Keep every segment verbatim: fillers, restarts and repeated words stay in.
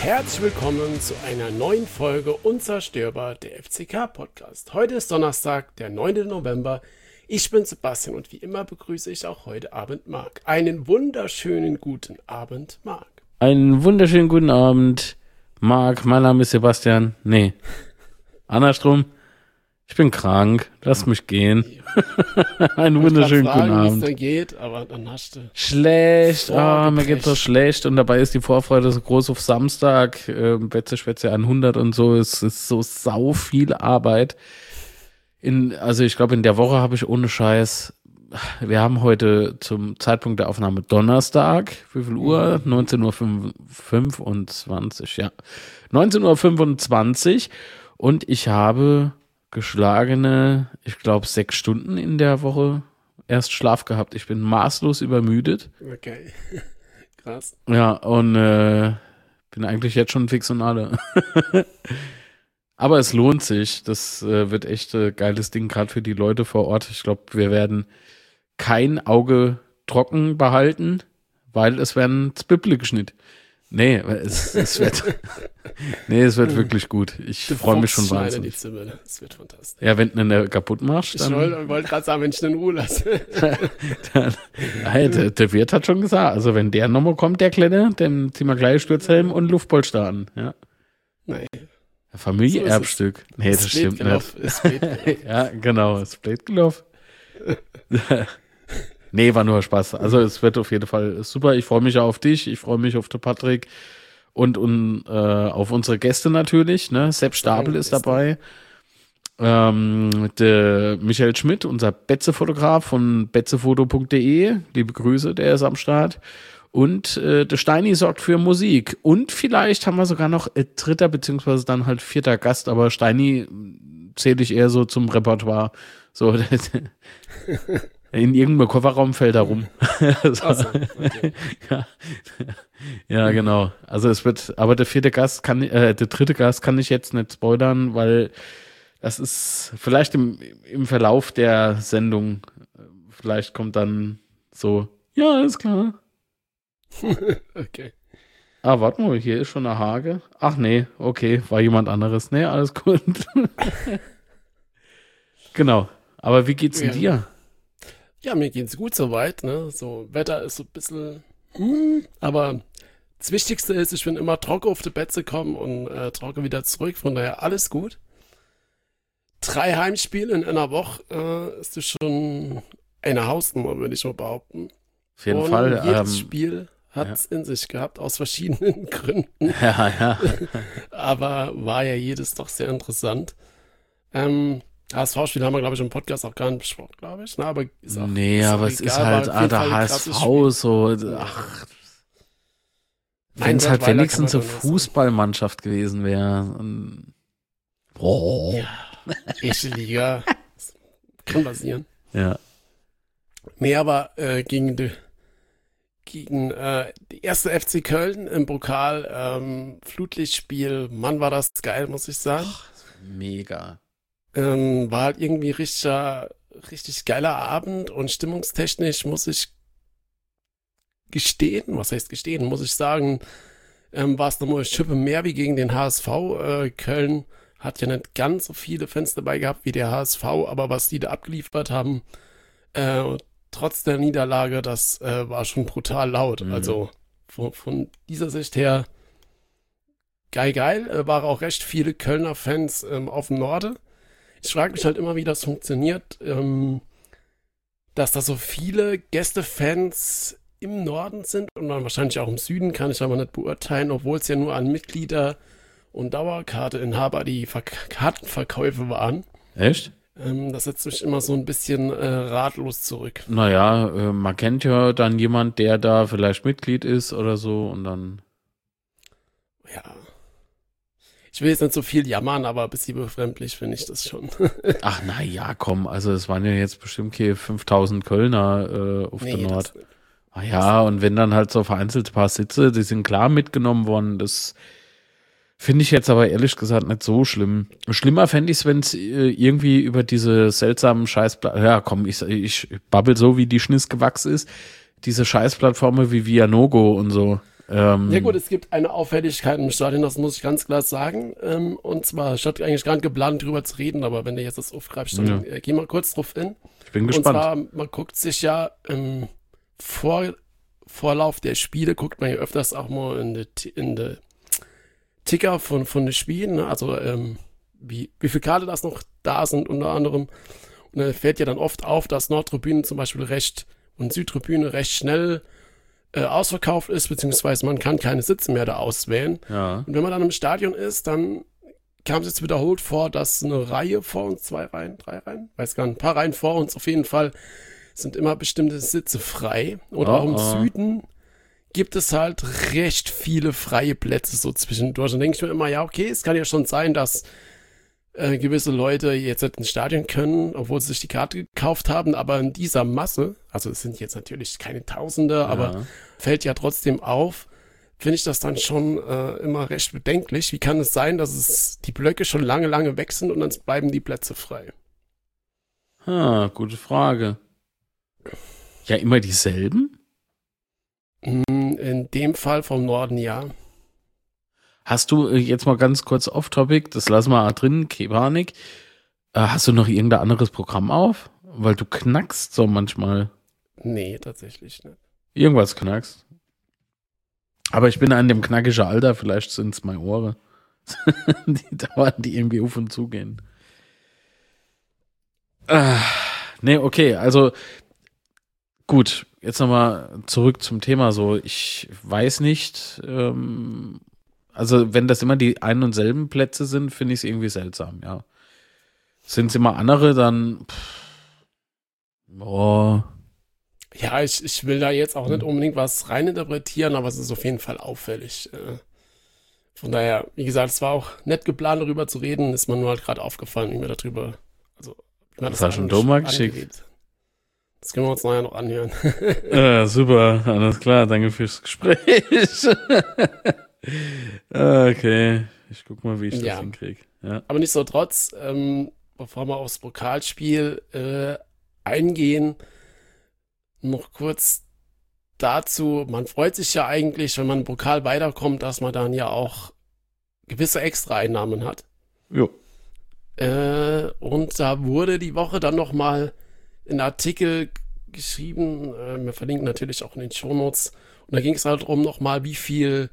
Herzlich willkommen zu einer neuen Folge Unzerstörbar, der F C K-Podcast. Heute ist Donnerstag, der neunte November. Ich bin Sebastian und wie immer begrüße ich auch heute Abend Marc. Einen wunderschönen guten Abend, Marc. Einen wunderschönen guten Abend, Marc. Mein Name ist Sebastian. Nee, andersrum. Ich bin krank. Lass mich gehen. Einen wunderschönen fragen, guten Abend. Wie es dann geht, aber dann hast du... Schlecht. Ah, mir geht's so schlecht. Und dabei ist die Vorfreude so groß auf Samstag. Ähm, Betze, Schwätze hundert und so. Es ist so sau viel Arbeit. In, also ich glaube, in der Woche habe ich ohne Scheiß... Wir haben heute zum Zeitpunkt der Aufnahme Donnerstag. Wie viel Uhr? neunzehn Uhr fünfundzwanzig, ja. neunzehn Uhr fünfundzwanzig. Und ich habe... geschlagene, ich glaube, sechs Stunden in der Woche erst Schlaf gehabt. Ich bin maßlos übermüdet. Okay, krass. Ja, und äh, bin eigentlich jetzt schon fix und alle. Aber es lohnt sich. Das äh, wird echt ein geiles Ding, gerade für die Leute vor Ort. Ich glaube, wir werden kein Auge trocken behalten, weil es werden Zwiebeln geschnitten. Nee, es, es wird nee, es wird wirklich gut. Ich freue mich schon wahnsinnig. Das wird fantastisch. Ja, wenn du eine kaputt machst, dann... Ich wollte gerade sagen, wenn ich den in Ruhe lasse. dann, hey, der, der Wirt hat schon gesagt, also wenn der nochmal kommt, der Kleine, dann ziehen wir gleich Sturzhelm und Luftpolster an. Ja. Nein. Familienerbstück. So nee, das stimmt nicht. Ja, genau, es bleibt gelaufen. Nee, war nur Spaß. Also es wird auf jeden Fall super. Ich freue mich auch auf dich. Ich freue mich auf den Patrick und, und äh, auf unsere Gäste natürlich. Ne? Sepp Stapel ist dabei. Ähm, der Michael Schmidt, unser Betze-Fotograf von betzefoto punkt de. Liebe Grüße, der ist am Start. Und äh, der Steini sorgt für Musik. Und vielleicht haben wir sogar noch ein dritter, beziehungsweise dann halt vierter Gast. Aber Steini zähle ich eher so zum Repertoire. So, in irgendeinem Kofferraum fällt er rum. So. Ach so, okay. ja. ja, genau. Also es wird, aber der vierte Gast kann, äh, der dritte Gast kann ich jetzt nicht spoilern, weil das ist vielleicht im, im Verlauf der Sendung, vielleicht kommt dann so, ja, ist klar. Okay. Ah, warte mal, hier ist schon eine Hage. Ach nee, okay, war jemand anderes. Nee, alles gut. Genau. Aber wie geht's denn Ja. dir? Ja, mir geht's gut soweit, ne? So, Wetter ist so ein bisschen, hm, aber das Wichtigste ist, ich bin immer trocken auf die Betze kommen und äh, trocken wieder zurück, von daher alles gut. Drei Heimspiele in einer Woche äh, ist das schon eine Hausnummer, würde ich mal behaupten. Auf jeden und Fall. jedes Ähm, Spiel hat's in sich gehabt, aus verschiedenen Gründen. ja, ja. Aber war ja jedes doch sehr interessant. Ähm, H S V-Spiel haben wir, glaube ich, im Podcast auch gar nicht besprochen, glaube ich. Na, aber ist auch, Nee, ist aber auch es egal, ist halt war ah, auf jeden der Fall ein H S krasses V Spiel. so, ach, Mein wenn es halt Gott, Weiler wenigstens kann eine man doch nicht Fußballmannschaft gewesen wäre. Boah. Ja, erste Liga. Das kann passieren. Ja. Nee, aber äh, gegen die, gegen äh, die erste F C Köln im Pokal, ähm, Flutlichtspiel, Mann, war das geil, muss ich sagen. Mega. Ähm, war halt irgendwie richtiger, richtig geiler Abend und stimmungstechnisch muss ich gestehen, was heißt gestehen, muss ich sagen, ähm, war es nochmal eine Schippe mehr wie gegen den H S V. Äh, Köln hat ja nicht ganz so viele Fans dabei gehabt wie der H S V, aber was die da abgeliefert haben, äh, trotz der Niederlage, das äh, war schon brutal laut. Mhm. Also von, von dieser Sicht her geil, geil. Äh, waren auch recht viele Kölner Fans ähm, auf dem Norde. Ich frage mich halt immer, wie das funktioniert, ähm, dass da so viele Gästefans im Norden sind und dann wahrscheinlich auch im Süden, kann ich aber nicht beurteilen, obwohl es ja nur an Mitglieder und Dauerkarteinhaber die Ver- Kartenverkäufe waren. Echt? Ähm, das setzt mich immer so ein bisschen äh, ratlos zurück. Naja, äh, man kennt ja dann jemand, der da vielleicht Mitglied ist oder so und dann. Ja. Ich will jetzt nicht so viel jammern, aber ein bisschen befremdlich finde ich das schon. Ach na ja, komm, also es waren ja jetzt bestimmt hier fünftausend Kölner äh, auf der Nord. das nicht. Ah ja, und wenn dann halt so vereinzelt ein paar Sitze, die sind klar mitgenommen worden, das finde ich jetzt aber ehrlich gesagt nicht so schlimm. Schlimmer fände ich es, wenn es äh, irgendwie über diese seltsamen Scheißpla- ja komm, ich, ich babbel so, wie die Schniss gewachsen ist, diese Scheißplattformen wie Vianogo und so, Ähm, Ja gut, es gibt eine Auffälligkeit im Stadion, das muss ich ganz klar sagen. Ähm, und zwar, ich hatte eigentlich gar nicht geplant, drüber zu reden, aber wenn du jetzt das aufgreifst, dann Ja. äh, geh mal kurz drauf hin. ich bin Und gespannt. zwar, man guckt sich ja im Vor Vorlauf der Spiele, guckt man ja öfters auch mal in die, Ti- in die Ticker von, von den Spielen, ne? Also ähm, wie, wie viele Karte das noch da sind unter anderem. Und da fällt ja dann oft auf, dass Nordtribüne zum Beispiel recht und Südtribüne recht schnell äh, ausverkauft ist, beziehungsweise man kann keine Sitze mehr da auswählen. Ja. Und wenn man dann im Stadion ist, dann kam es jetzt wiederholt vor, dass eine Reihe vor uns, zwei Reihen, drei Reihen, weiß gar nicht, ein paar Reihen vor uns auf jeden Fall sind immer bestimmte Sitze frei. Und Oh, auch im oh. Süden gibt es halt recht viele freie Plätze so zwischendurch. Dann denke ich mir immer, ja, okay, es kann ja schon sein, dass äh, gewisse Leute jetzt nicht ins Stadion können, obwohl sie sich die Karte gekauft haben, aber in dieser Masse, also es sind jetzt natürlich keine Tausende, aber Ja. fällt ja trotzdem auf, finde ich das dann schon äh, immer recht bedenklich. Wie kann es sein, dass es die Blöcke schon lange, lange weg sind und dann bleiben die Plätze frei? Ah, gute Frage. Ja, immer dieselben? Mm, In dem Fall vom Norden ja. Hast du äh, jetzt mal ganz kurz off-topic, das lassen wir drin, keine Panik. Äh, hast du noch irgendein anderes Programm auf? Weil du knackst so manchmal. Nee, tatsächlich nicht. Irgendwas knackst. Aber ich bin an dem knackischen Alter, vielleicht sind es meine Ohren. die dauern, die irgendwie auf und zu gehen. Ah, nee, okay, also gut, jetzt nochmal zurück zum Thema so. Ich weiß nicht, ähm, also wenn das immer die ein und selben Plätze sind, finde ich es irgendwie seltsam, ja. Sind es immer andere, dann pff, boah, Ja, ich, ich will da jetzt auch nicht unbedingt was reininterpretieren, aber es ist auf jeden Fall auffällig. Äh, Von daher, wie gesagt, es war auch nett geplant, darüber zu reden, ist mir nur halt gerade aufgefallen, wie mir darüber, also, wie man Das hast du schon ange- dumm mal geschickt. angeht. Das können wir uns nachher noch anhören. äh, super, alles klar, danke fürs Gespräch. Okay, ich guck mal, wie ich das Ja. hinkriege. Ja. Aber nichtsdestotrotz, ähm, bevor wir aufs Pokalspiel äh, eingehen, noch kurz dazu, man freut sich ja eigentlich, wenn man im Pokal weiterkommt, dass man dann ja auch gewisse Extra-Einnahmen hat. Jo. Äh, und da wurde die Woche dann nochmal ein Artikel geschrieben, äh, wir verlinken natürlich auch in den Shownotes, und da ging es halt darum nochmal, wie viel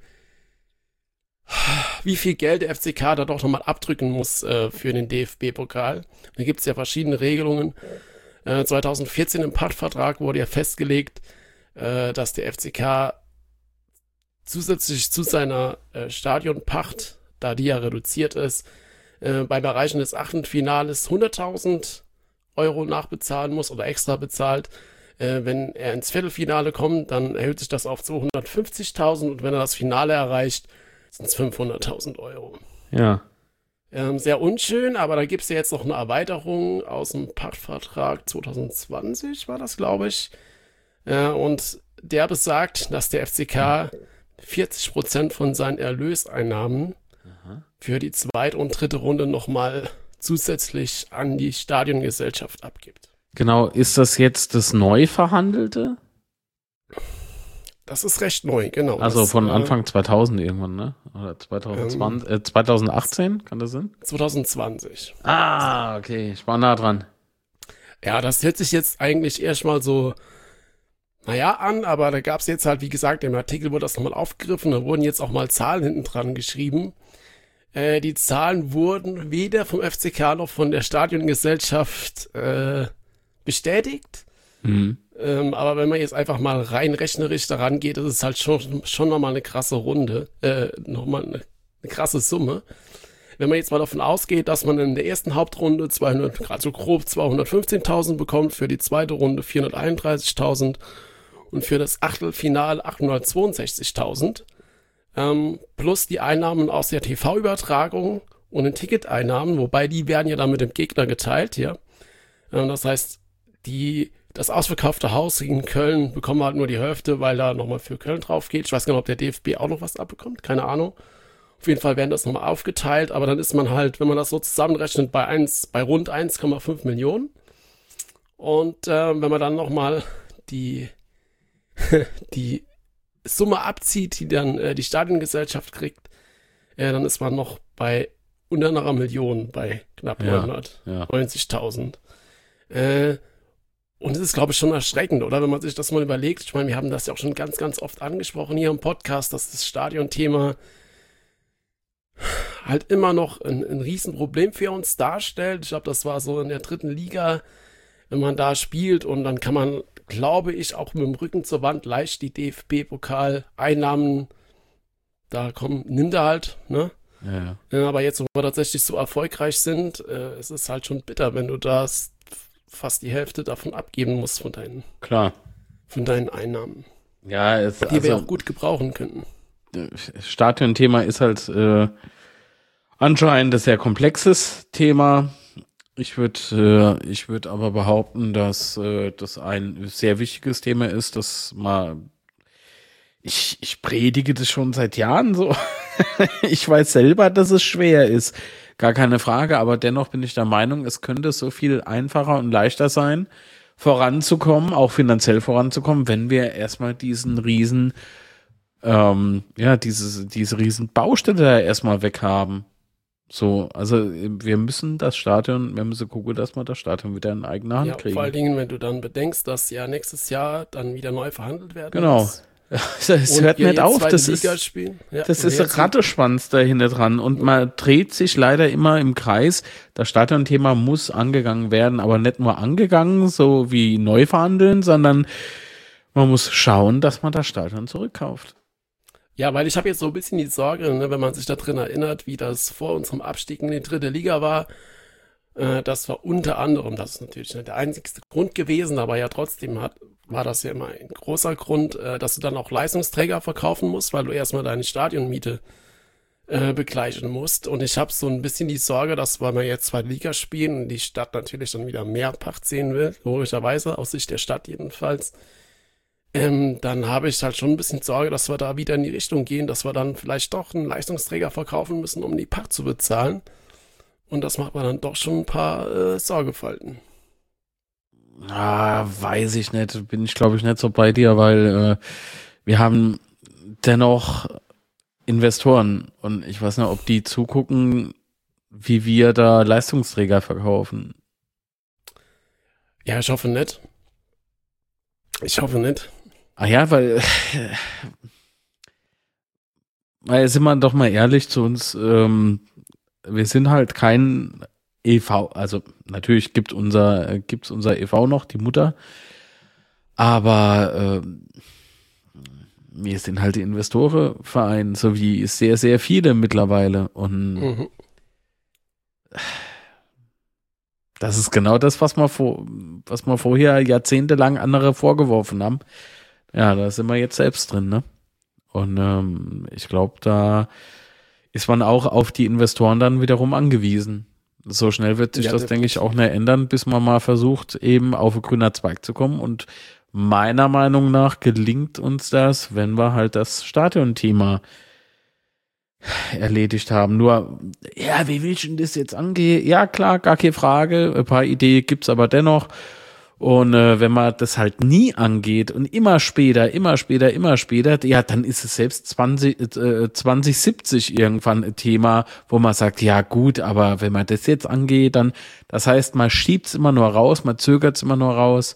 wie viel Geld der F C K da doch nochmal abdrücken muss äh, für den D F B-Pokal. Da gibt es ja verschiedene Regelungen. Äh, zwanzig vierzehn im Pachtvertrag wurde ja festgelegt, äh, dass der F C K zusätzlich zu seiner äh, Stadionpacht, da die ja reduziert ist, äh, beim Erreichen des Achtelfinales hunderttausend Euro nachbezahlen muss oder extra bezahlt. Äh, wenn er ins Viertelfinale kommt, dann erhöht sich das auf zweihundertfünfzigtausend und wenn er das Finale erreicht, sind es fünfhunderttausend Euro. Ja. Ähm, sehr unschön, aber da gibt es ja jetzt noch eine Erweiterung aus dem Pachtvertrag zwanzig zwanzig, war das, glaube ich. Äh, und der besagt, dass der F C K vierzig Prozent von seinen Erlöseinnahmen Aha. für die zweite und dritte Runde nochmal zusätzlich an die Stadiongesellschaft abgibt. Genau, ist das jetzt das neu verhandelte? Das ist recht neu, genau. Also das, von äh, Anfang zweitausend irgendwann, ne? Oder zwanzig zwanzig, äh, zwanzig achtzehn, kann das sein? zwanzig zwanzig. Ah, okay, ich war nah dran. Ja, das hört sich jetzt eigentlich erstmal so, naja, an, aber da gab es jetzt halt, wie gesagt, im Artikel wurde das nochmal aufgegriffen, da wurden jetzt auch mal Zahlen hinten dran geschrieben. Äh, die Zahlen wurden weder vom F C K noch von der Stadiongesellschaft äh, bestätigt. Mhm. Ähm, aber wenn man jetzt einfach mal rein rechnerisch daran geht, ist es halt schon, schon nochmal eine krasse Runde, äh, nochmal eine, eine krasse Summe. Wenn man jetzt mal davon ausgeht, dass man in der ersten Hauptrunde zweihundert, gerade so grob zweihundertfünfzehntausend bekommt, für die zweite Runde vierhunderteinunddreißigtausend und für das Achtelfinale achthundertzweiundsechzigtausend, ähm, plus die Einnahmen aus der T V-Übertragung und den Ticketeinnahmen, wobei die werden ja dann mit dem Gegner geteilt, ja. Ähm, das heißt, die das ausverkaufte Haus in Köln bekommen halt nur die Hälfte, weil da nochmal für Köln drauf geht. Ich weiß gar nicht, ob der D F B auch noch was abbekommt, keine Ahnung. Auf jeden Fall werden das nochmal aufgeteilt, aber dann ist man halt, wenn man das so zusammenrechnet, bei, eins, bei rund eins Komma fünf Millionen. Und äh, wenn man dann nochmal die, die Summe abzieht, die dann äh, die Stadiongesellschaft kriegt, äh, dann ist man noch bei unter einer Million, bei knapp Ja, neunhundertneunzigtausend. Äh, und es ist, glaube ich, schon erschreckend, oder? Wenn man sich das mal überlegt. Ich meine, wir haben das ja auch schon ganz, ganz oft angesprochen hier im Podcast, dass das Stadionthema halt immer noch ein, ein Riesenproblem für uns darstellt. Ich glaube, das war so in der dritten Liga, wenn man da spielt und dann kann man, glaube ich, auch mit dem Rücken zur Wand leicht die D F B-Pokal-Einnahmen, da kommen, nimmt er halt, ne? Ja, ja. Ja, aber jetzt, wo wir tatsächlich so erfolgreich sind, äh, es ist halt schon bitter, wenn du das fast die Hälfte davon abgeben musst von deinen, Klar. von deinen Einnahmen, Ja, es, die wir also, auch gut gebrauchen könnten. Stadionthema ist halt äh, anscheinend ein sehr komplexes Thema. Ich würde äh, ich würde aber behaupten, dass äh, das ein sehr wichtiges Thema ist, dass man ich, ich predige das schon seit Jahren so. Ich weiß selber, dass es schwer ist. Gar keine Frage, aber dennoch bin ich der Meinung, es könnte so viel einfacher und leichter sein, voranzukommen, auch finanziell voranzukommen, wenn wir erstmal diesen riesen, ähm, ja, diese, diese riesen Baustelle da erstmal weg haben. So, also wir müssen das Stadion, wir müssen gucken, dass wir das Stadion wieder in eigene Hand Ja, kriegen. vor allen Dingen, wenn du dann bedenkst, dass ja nächstes Jahr dann wieder neu verhandelt werden Genau. muss. Es Und hört wir nicht jetzt auf, zweite das Liga ist, spielen. Ja, das und ist wir ein jetzt- Rattenschwanz dahinter dran und man dreht sich leider immer im Kreis. Das Stadionthema muss angegangen werden, aber nicht nur angegangen, so wie neu verhandeln, sondern man muss schauen, dass man das Stadion zurückkauft. Ja, weil ich habe jetzt so ein bisschen die Sorge, ne, wenn man sich da drin erinnert, wie das vor unserem Abstieg in die dritte Liga war. Äh, das war unter anderem, das ist natürlich nicht der einzigste Grund gewesen, aber ja trotzdem hat, war das ja immer ein großer Grund, äh, dass du dann auch Leistungsträger verkaufen musst, weil du erstmal deine Stadionmiete äh, begleichen musst. Und ich habe so ein bisschen die Sorge, dass, weil wir jetzt zweite Liga spielen und die Stadt natürlich dann wieder mehr Pacht sehen will, logischerweise, aus Sicht der Stadt jedenfalls, ähm, dann habe ich halt schon ein bisschen Sorge, dass wir da wieder in die Richtung gehen, dass wir dann vielleicht doch einen Leistungsträger verkaufen müssen, um die Pacht zu bezahlen. Und das macht mir dann doch schon ein paar äh, Sorgefalten. Ah, weiß ich nicht, bin ich glaube ich nicht so bei dir, weil äh, wir haben dennoch Investoren und ich weiß nicht, ob die zugucken, wie wir da Leistungsträger verkaufen. Ja, ich hoffe nicht. Ich hoffe nicht. Ah ja, weil, weil sind wir doch mal ehrlich zu uns, ähm, wir sind halt kein E V, also natürlich gibt unser, gibt's unser E V noch, die Mutter, aber ähm, wir sind halt die Investorenverein, so wie sehr, sehr viele mittlerweile und Mhm. das ist genau das, was wir vor, was wir vorher jahrzehntelang andere vorgeworfen haben. Ja, da sind wir jetzt selbst drin, ne? Und ähm, ich glaube, da ist man auch auf die Investoren dann wiederum angewiesen. So schnell wird sich Ja, das, denke ich, auch nicht ändern, bis man mal versucht, eben auf einen grüner Zweig zu kommen. Und meiner Meinung nach gelingt uns das, wenn wir halt das Stadionthema erledigt haben. Nur, ja, wie will ich denn das jetzt angehen? Ja, klar, gar keine Frage. Ein paar Ideen gibt's aber dennoch. Und äh, wenn man das halt nie angeht und immer später, immer später, immer später, ja, dann ist es selbst zwanzig, äh, zwanzig siebzig irgendwann ein Thema, wo man sagt, ja gut, aber wenn man das jetzt angeht, dann, das heißt, man schiebt's immer nur raus, man zögert's immer nur raus.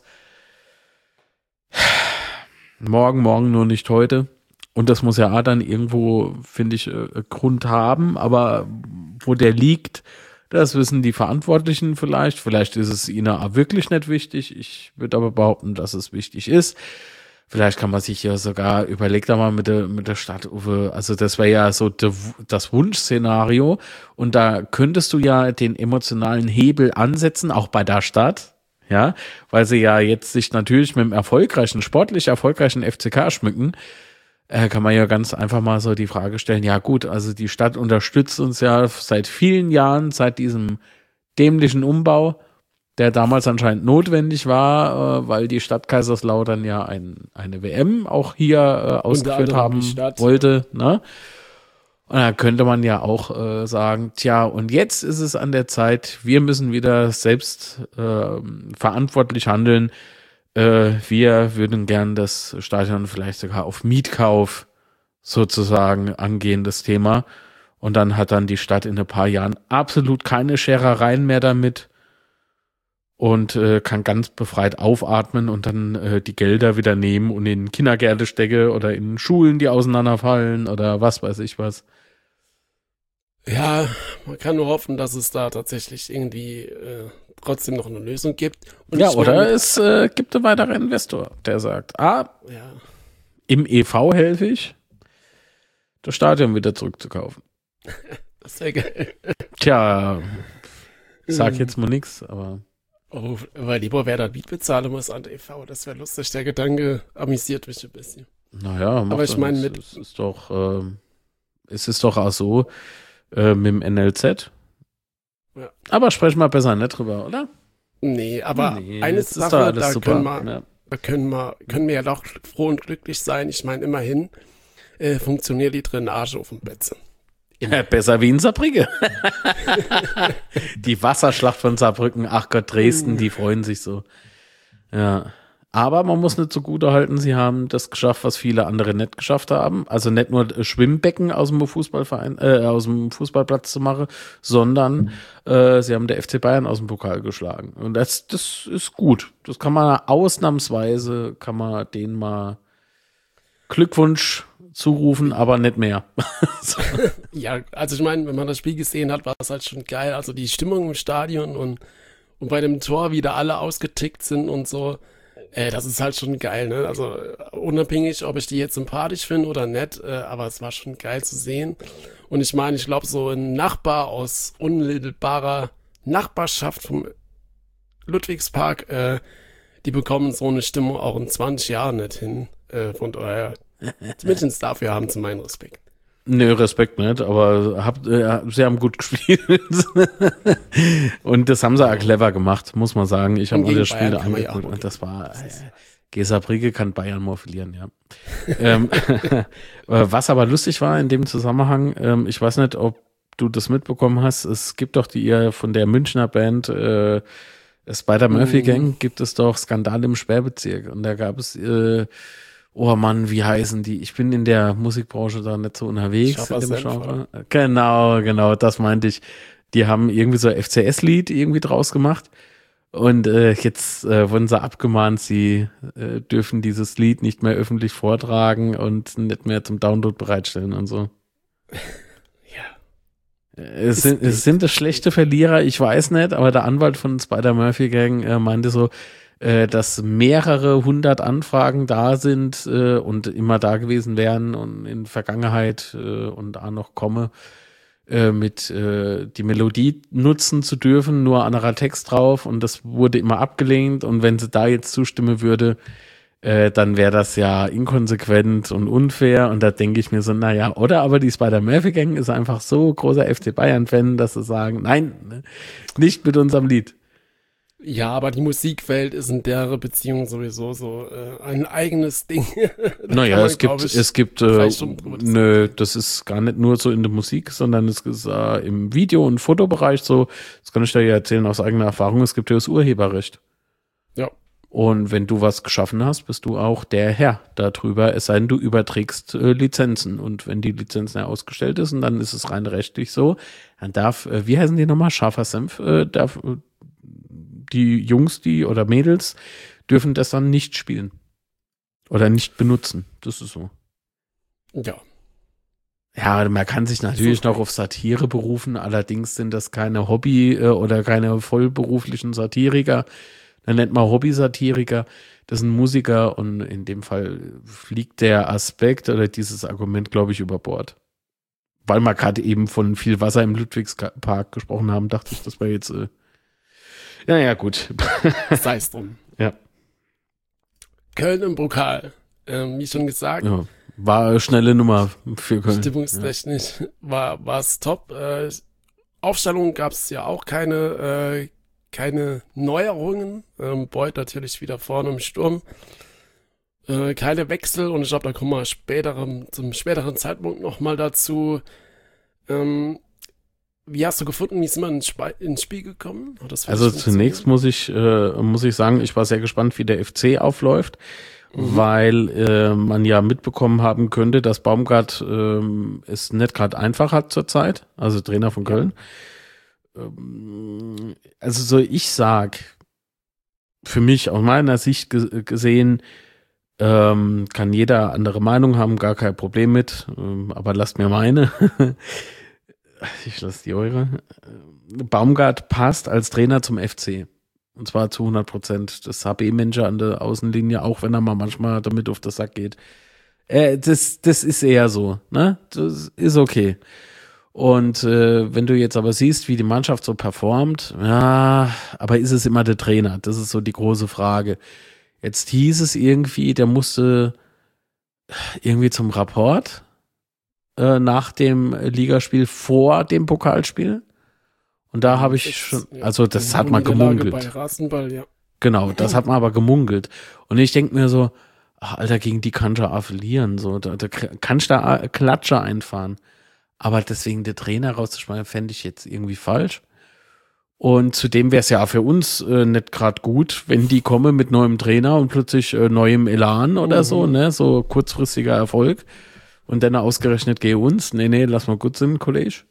Morgen, morgen, nur nicht heute. Und das muss ja auch dann irgendwo, finde ich, äh, Grund haben, aber wo der liegt, das wissen die Verantwortlichen vielleicht. Vielleicht ist es ihnen auch wirklich nicht wichtig. Ich würde aber behaupten, dass es wichtig ist. Vielleicht kann man sich ja sogar, überlegt da mal mit der, mit der Stadt, Uwe, also das wäre ja so de, das Wunschszenario. Und da könntest du ja den emotionalen Hebel ansetzen, auch bei der Stadt. Ja, weil sie ja jetzt sich natürlich mit dem erfolgreichen, sportlich erfolgreichen F C K schmücken. Äh, kann man ja ganz einfach mal so die Frage stellen, ja gut, also die Stadt unterstützt uns ja seit vielen Jahren, seit diesem dämlichen Umbau, der damals anscheinend notwendig war, äh, weil die Stadt Kaiserslautern ja ein, eine W M auch hier äh, ausgeführt anderem haben die Stadt. wollte, ne? Und da könnte man ja auch äh, sagen, tja, und jetzt ist es an der Zeit, wir müssen wieder selbst äh, verantwortlich handeln. äh, wir würden gern das Stadion vielleicht sogar auf Mietkauf sozusagen angehen, das Thema. Und dann hat dann die Stadt in ein paar Jahren absolut keine Scherereien mehr damit und äh, kann ganz befreit aufatmen und dann äh, die Gelder wieder nehmen und in Kindergärten stecke oder in Schulen, die auseinanderfallen oder was weiß ich was. Ja, man kann nur hoffen, dass es da tatsächlich irgendwie äh, trotzdem noch eine Lösung gibt. Und Ja, ich oder meine, es äh, gibt einen weiteren Investor, der sagt, ah, ja, im E V helfe ich, das Stadion wieder zurückzukaufen. das wäre geil. Tja, ich sag jetzt mal nix, aber Oh, weil lieber wer da Miet bezahlen muss an der E V, das wäre lustig. Der Gedanke amüsiert mich ein bisschen. naja, macht Aber ich doch meine, nichts. mit, es ist doch, ähm, es ist doch auch so äh, mit dem N L Z. Ja. Aber sprechen wir besser nicht drüber, oder? nee, aber Nee, eine es ist doch Sache, alles da super. können wir, Ja. da können wir, können wir ja doch froh und glücklich sein. Ich meine, immerhin äh, funktioniert die Drainage auf dem Betze. Ja, besser wie in Saarbrücken. Die Wasserschlacht von Saarbrücken, ach Gott, Dresden, die freuen sich so. Ja. Aber man muss nicht zugute halten, sie haben das geschafft, was viele andere nicht geschafft haben. Also nicht nur Schwimmbecken aus dem Fußballverein, äh, aus dem Fußballplatz zu machen, sondern äh, sie haben der F C Bayern aus dem Pokal geschlagen. Und das, das ist gut. Das kann man ausnahmsweise, kann man denen mal Glückwunsch zurufen, aber nicht mehr. So. Ja, also ich meine, wenn man das Spiel gesehen hat, war es halt schon geil. Also die Stimmung im Stadion und, und bei dem Tor, wie da alle ausgetickt sind und so, äh, das ist halt schon geil, ne? Also äh, unabhängig, ob ich die jetzt sympathisch finde oder nicht, äh, aber es war schon geil zu sehen. Und ich meine, ich glaube, so ein Nachbar aus unmittelbarer Nachbarschaft vom Ludwigspark, äh, die bekommen so eine Stimmung auch in zwanzig Jahren nicht hin. Äh, von daher, zumindest dafür haben sie meinen Respekt. Nö, Respekt nicht, aber hab, äh, sie haben gut gespielt. Und das haben sie auch clever gemacht, muss man sagen. Ich habe Und alle gegen Spiele Bayern kann man ja angeguckt auch und das war äh, Gesa Brigge kann Bayern mal verlieren, ja. ähm, was aber lustig war in dem Zusammenhang, ähm, ich weiß nicht, ob du das mitbekommen hast, es gibt doch die ihr von der Münchner Band äh, Spider-Murphy Mm. Gang, gibt es doch Skandal im Sperrbezirk und da gab es äh, oh Mann, wie heißen die? Ich bin in der Musikbranche da nicht so unterwegs. In dem Genre. Genau, genau, das meinte ich. Die haben irgendwie so ein F C S-Lied irgendwie draus gemacht. Und äh, jetzt äh, wurden sie abgemahnt, sie äh, dürfen dieses Lied nicht mehr öffentlich vortragen und nicht mehr zum Download bereitstellen und so. Ja. Es sind, es sind das schlechte Verlierer, ich weiß nicht, aber der Anwalt von Spider-Murphy Gang äh, meinte so, äh, dass mehrere hundert Anfragen da sind äh, und immer da gewesen wären und in Vergangenheit äh, und da noch komme, äh, mit äh, die Melodie nutzen zu dürfen, nur anderer Text drauf und das wurde immer abgelehnt und wenn sie da jetzt zustimmen würde, äh, dann wäre das ja inkonsequent und unfair und da denke ich mir so, naja, oder aber die Spider-Murphy-Gang ist einfach so großer F C Bayern-Fan, dass sie sagen, nein, ne, nicht mit unserem Lied. Ja, aber die Musikwelt ist in der Beziehung sowieso so äh, ein eigenes Ding. Da Naja, kann man, es gibt, glaub ich, es gibt, drei äh, Stunden drüber nö, das ist gar nicht nur so in der Musik, sondern es ist äh, im Video- und Fotobereich so, das kann ich dir ja erzählen aus eigener Erfahrung, es gibt ja das Urheberrecht. Ja. Und wenn du was geschaffen hast, bist du auch der Herr darüber, es sei denn, du überträgst äh, Lizenzen. Und wenn die Lizenzen ja ausgestellt ist, und dann ist es rein rechtlich so, dann darf, äh, wie heißen die nochmal, scharfer Senf, äh, darf äh, die Jungs, die oder Mädels, dürfen das dann nicht spielen. Oder nicht benutzen. Das ist so. Ja. Ja, man kann sich natürlich So. noch auf Satire berufen, allerdings sind das keine Hobby- äh, oder keine vollberuflichen Satiriker. Dann nennt man Hobby-Satiriker. Das sind Musiker und in dem Fall fliegt der Aspekt oder dieses Argument, glaube ich, über Bord. Weil wir gerade eben von viel Wasser im Ludwigspark gesprochen haben, dachte ich, das war jetzt äh, ja, ja, gut. Sei es drum. Ja. Köln im Pokal. Ähm, wie schon gesagt, Ja, war eine schnelle Nummer für Köln. stimmungstechnisch war war es top. Äh, Aufstellung gab es ja auch keine äh, keine Neuerungen. Ähm, Beuth natürlich wieder vorne im Sturm. Äh, keine Wechsel und ich glaube, da kommen wir späterem, zum späteren Zeitpunkt nochmal dazu. Ähm, wie hast du gefunden, wie ist man ins, Sp- ins Spiel gekommen? Hat das für Also dich zunächst muss ich, äh, muss ich sagen, ich war sehr gespannt, wie der F C aufläuft, Mhm. weil äh, man ja mitbekommen haben könnte, dass Baumgart ähm, es nicht gerade einfach hat zurzeit, also Trainer von Köln. Ähm, also so ich sag, für mich aus meiner Sicht ge- gesehen, ähm, kann jeder andere Meinung haben, gar kein Problem mit, ähm, aber lasst mir meine. Ich lasse die eure. Baumgart passt als Trainer zum F C. Und zwar zu hundert Prozent. Das H B-Manager an der Außenlinie, auch wenn er mal manchmal damit auf den Sack geht. Äh, das, das ist eher so, ne? Das ist okay. Und äh, wenn du jetzt aber siehst, wie die Mannschaft so performt, ja, aber ist es immer der Trainer? Das ist so die große Frage. Jetzt hieß es irgendwie, der musste irgendwie zum Rapport äh, nach dem Ligaspiel vor dem Pokalspiel. Und da habe ich Jetzt, schon, ja, also das die hat man Niederlage gemungelt. bei Rasenball, ja. Genau, das hat man aber gemungelt. Und ich denke mir so, ach, Alter, gegen die kannst du auch verlieren. So, da, da kannst du da Klatscher einfahren. Aber deswegen der Trainer rauszuschmeißen, fände ich jetzt irgendwie falsch. Und zudem wäre es ja auch für uns äh, nicht gerade gut, wenn die kommen mit neuem Trainer und plötzlich äh, neuem Elan oder Mhm. so, ne? So kurzfristiger Erfolg. Und dann ausgerechnet geh uns. Nee, nee, lass mal gut sein, Kollege.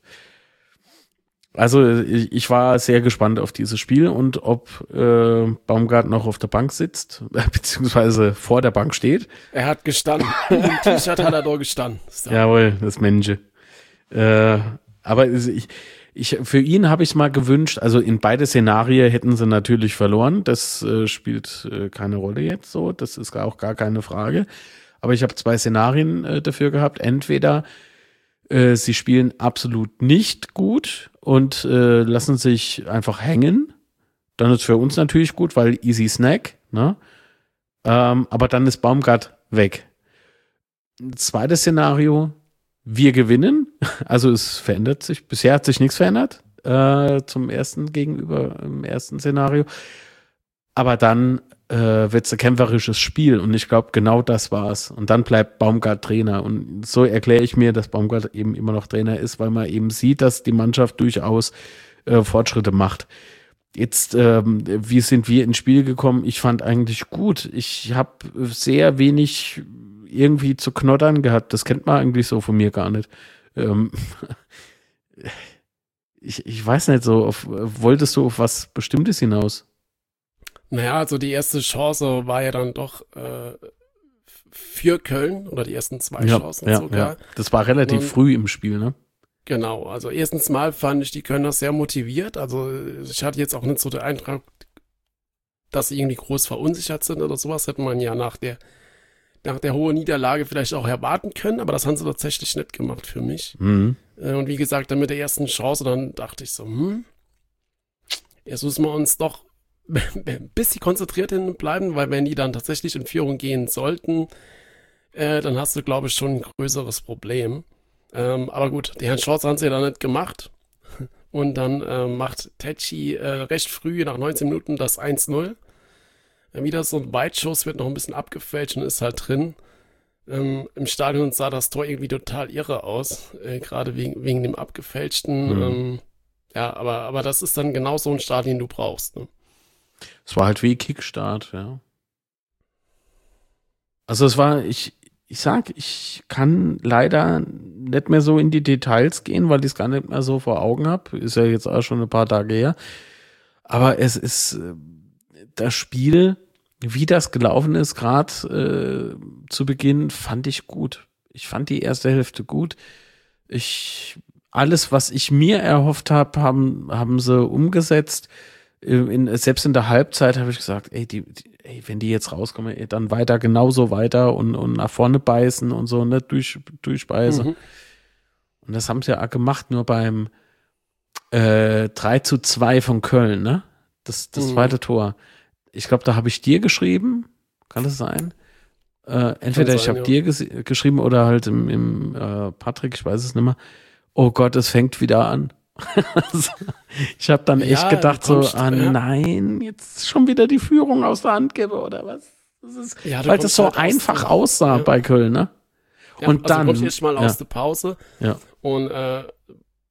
Also ich, ich war sehr gespannt auf dieses Spiel und ob äh, Baumgart noch auf der Bank sitzt, beziehungsweise vor der Bank steht. Er hat gestanden. Im T-Shirt hat er da gestanden. So. Jawohl, das Mensche. Äh, aber ich, ich, für ihn habe ich mal gewünscht, also in beide Szenarien hätten sie natürlich verloren. Das äh, spielt äh, keine Rolle jetzt so. Das ist auch gar keine Frage. Aber ich habe zwei Szenarien äh, dafür gehabt. Entweder äh, sie spielen absolut nicht gut und äh, lassen sich einfach hängen. Dann ist für uns natürlich gut, weil easy snack. Ne? Ähm, aber dann ist Baumgart weg. Zweites Szenario, wir gewinnen. Also es verändert sich. Bisher hat sich nichts verändert äh, zum ersten gegenüber im ersten Szenario. Aber dann äh, wird es ein kämpferisches Spiel und ich glaube, genau das war's. Und dann bleibt Baumgart Trainer. Und so erkläre ich mir, dass Baumgart eben immer noch Trainer ist, weil man eben sieht, dass die Mannschaft durchaus äh, Fortschritte macht. Jetzt, ähm, wie sind wir ins Spiel gekommen? Ich fand eigentlich gut. Ich habe sehr wenig irgendwie zu knottern gehabt. Das kennt man eigentlich so von mir gar nicht. Ähm, ich, ich weiß nicht so, auf, wolltest du auf was Bestimmtes hinaus? Naja, also die erste Chance war ja dann doch äh, für Köln oder die ersten zwei Ja, Chancen ja, sogar. ja. Das war relativ Und- früh im Spiel, ne? Genau, also erstens mal fand ich die Kölner sehr motiviert. Also ich hatte jetzt auch nicht so den Eindruck, dass sie irgendwie groß verunsichert sind oder sowas. Hätte man ja nach der, nach der hohen Niederlage vielleicht auch erwarten können, aber das haben sie tatsächlich nicht gemacht für mich. Mhm. Äh, Und wie gesagt, dann mit der ersten Chance, dann dachte ich so, hm, jetzt müssen wir uns doch ein bisschen konzentriert bleiben, weil wenn die dann tatsächlich in Führung gehen sollten, äh, dann hast du, glaube ich, schon ein größeres Problem. Ähm, aber gut, die Herrn Chance haben sie ja dann nicht gemacht. Und dann äh, macht Tetschi äh, recht früh, nach neunzehn Minuten, das eins null. Äh, wieder so ein Weitschuss, wird noch ein bisschen abgefälscht und ist halt drin. Ähm, Im Stadion sah das Tor irgendwie total irre aus, äh, gerade wegen, wegen dem abgefälschten. Mhm. Ähm, ja, aber, aber das ist dann genau so ein Stadion, den du brauchst. Ne? Es war halt wie Kickstart, ja. Also es war, ich, ich sag, ich kann leider nicht mehr so in die Details gehen, weil ich es gar nicht mehr so vor Augen habe. Ist ja jetzt auch schon ein paar Tage her. Aber es ist äh, das Spiel, wie das gelaufen ist, gerade äh, zu Beginn, fand ich gut. Ich fand die erste Hälfte gut. Ich, alles, was ich mir erhofft habe, haben, haben sie umgesetzt. In, selbst in der Halbzeit habe ich gesagt, ey, die, die, ey, wenn die jetzt rauskommen, ey, dann weiter, genauso weiter und, und nach vorne beißen und so, ne, durch, durchbeißen. Mhm. Und das haben sie ja auch gemacht, nur beim äh, drei zu zwei von Köln, ne? Das, das Mhm. zweite Tor. Ich glaube, da habe ich dir geschrieben. Kann das sein? Äh, entweder sein, ich habe ja. dir ges- geschrieben oder halt im, im äh, Patrick, ich weiß es nicht mehr. Oh Gott, es fängt wieder an. Ich habe dann echt Ja, gedacht du so, kommst- ah ja. nein, jetzt schon wieder die Führung aus der Hand gebe oder was? Das ist, Ja, du weil kommst das so halt aus einfach der- aussah ja. bei Köln, ne? Ja, Und also dann- kommst du erst mal ja. aus der Pause Ja. und äh,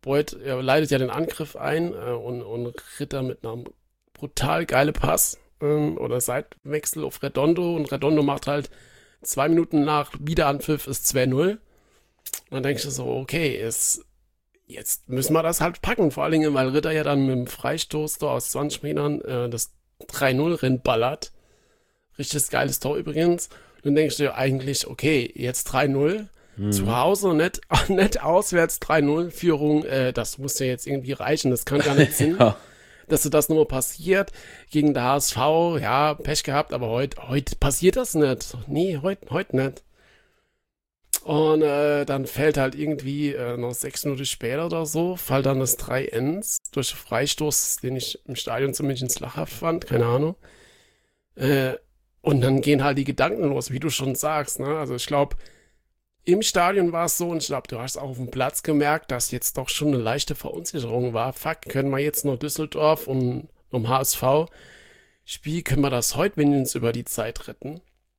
Beuth er leitet ja den Angriff ein äh, und, und Ritter mit einem brutal geile Pass ähm, oder Seitwechsel auf Redondo und Redondo macht halt zwei Minuten nach Wiederanpfiff ist zwei null. Und dann denkst du so, okay, ist, jetzt müssen wir das halt packen, vor allen Dingen, weil Ritter ja dann mit dem Freistoß da aus zwanzig Metern äh, das drei null reinballert. Richtig geiles Tor übrigens. Und dann denkst du dir eigentlich, okay, jetzt drei null. Hm. Zu Hause, nicht, nicht auswärts drei null Führung, äh, das muss ja jetzt irgendwie reichen, das kann gar nicht Sinn, ja. dass so das nur passiert. Gegen der H S V, ja, Pech gehabt, aber heute heut passiert das nicht. Nee, heute heut nicht. Und äh, dann fällt halt irgendwie äh, noch sechs Minuten später oder so, fällt dann das drei eins durch Freistoß, den ich im Stadion ziemlich ins Lachhaft fand, keine Ahnung. Äh, und dann gehen halt die Gedanken los, wie du schon sagst, ne? Also ich glaube, im Stadion war es so, und ich glaube, du hast auch auf dem Platz gemerkt, dass jetzt doch schon eine leichte Verunsicherung war. Fuck, können wir jetzt noch Düsseldorf und um H S V Spiel, können wir das heute wenigstens über die Zeit retten?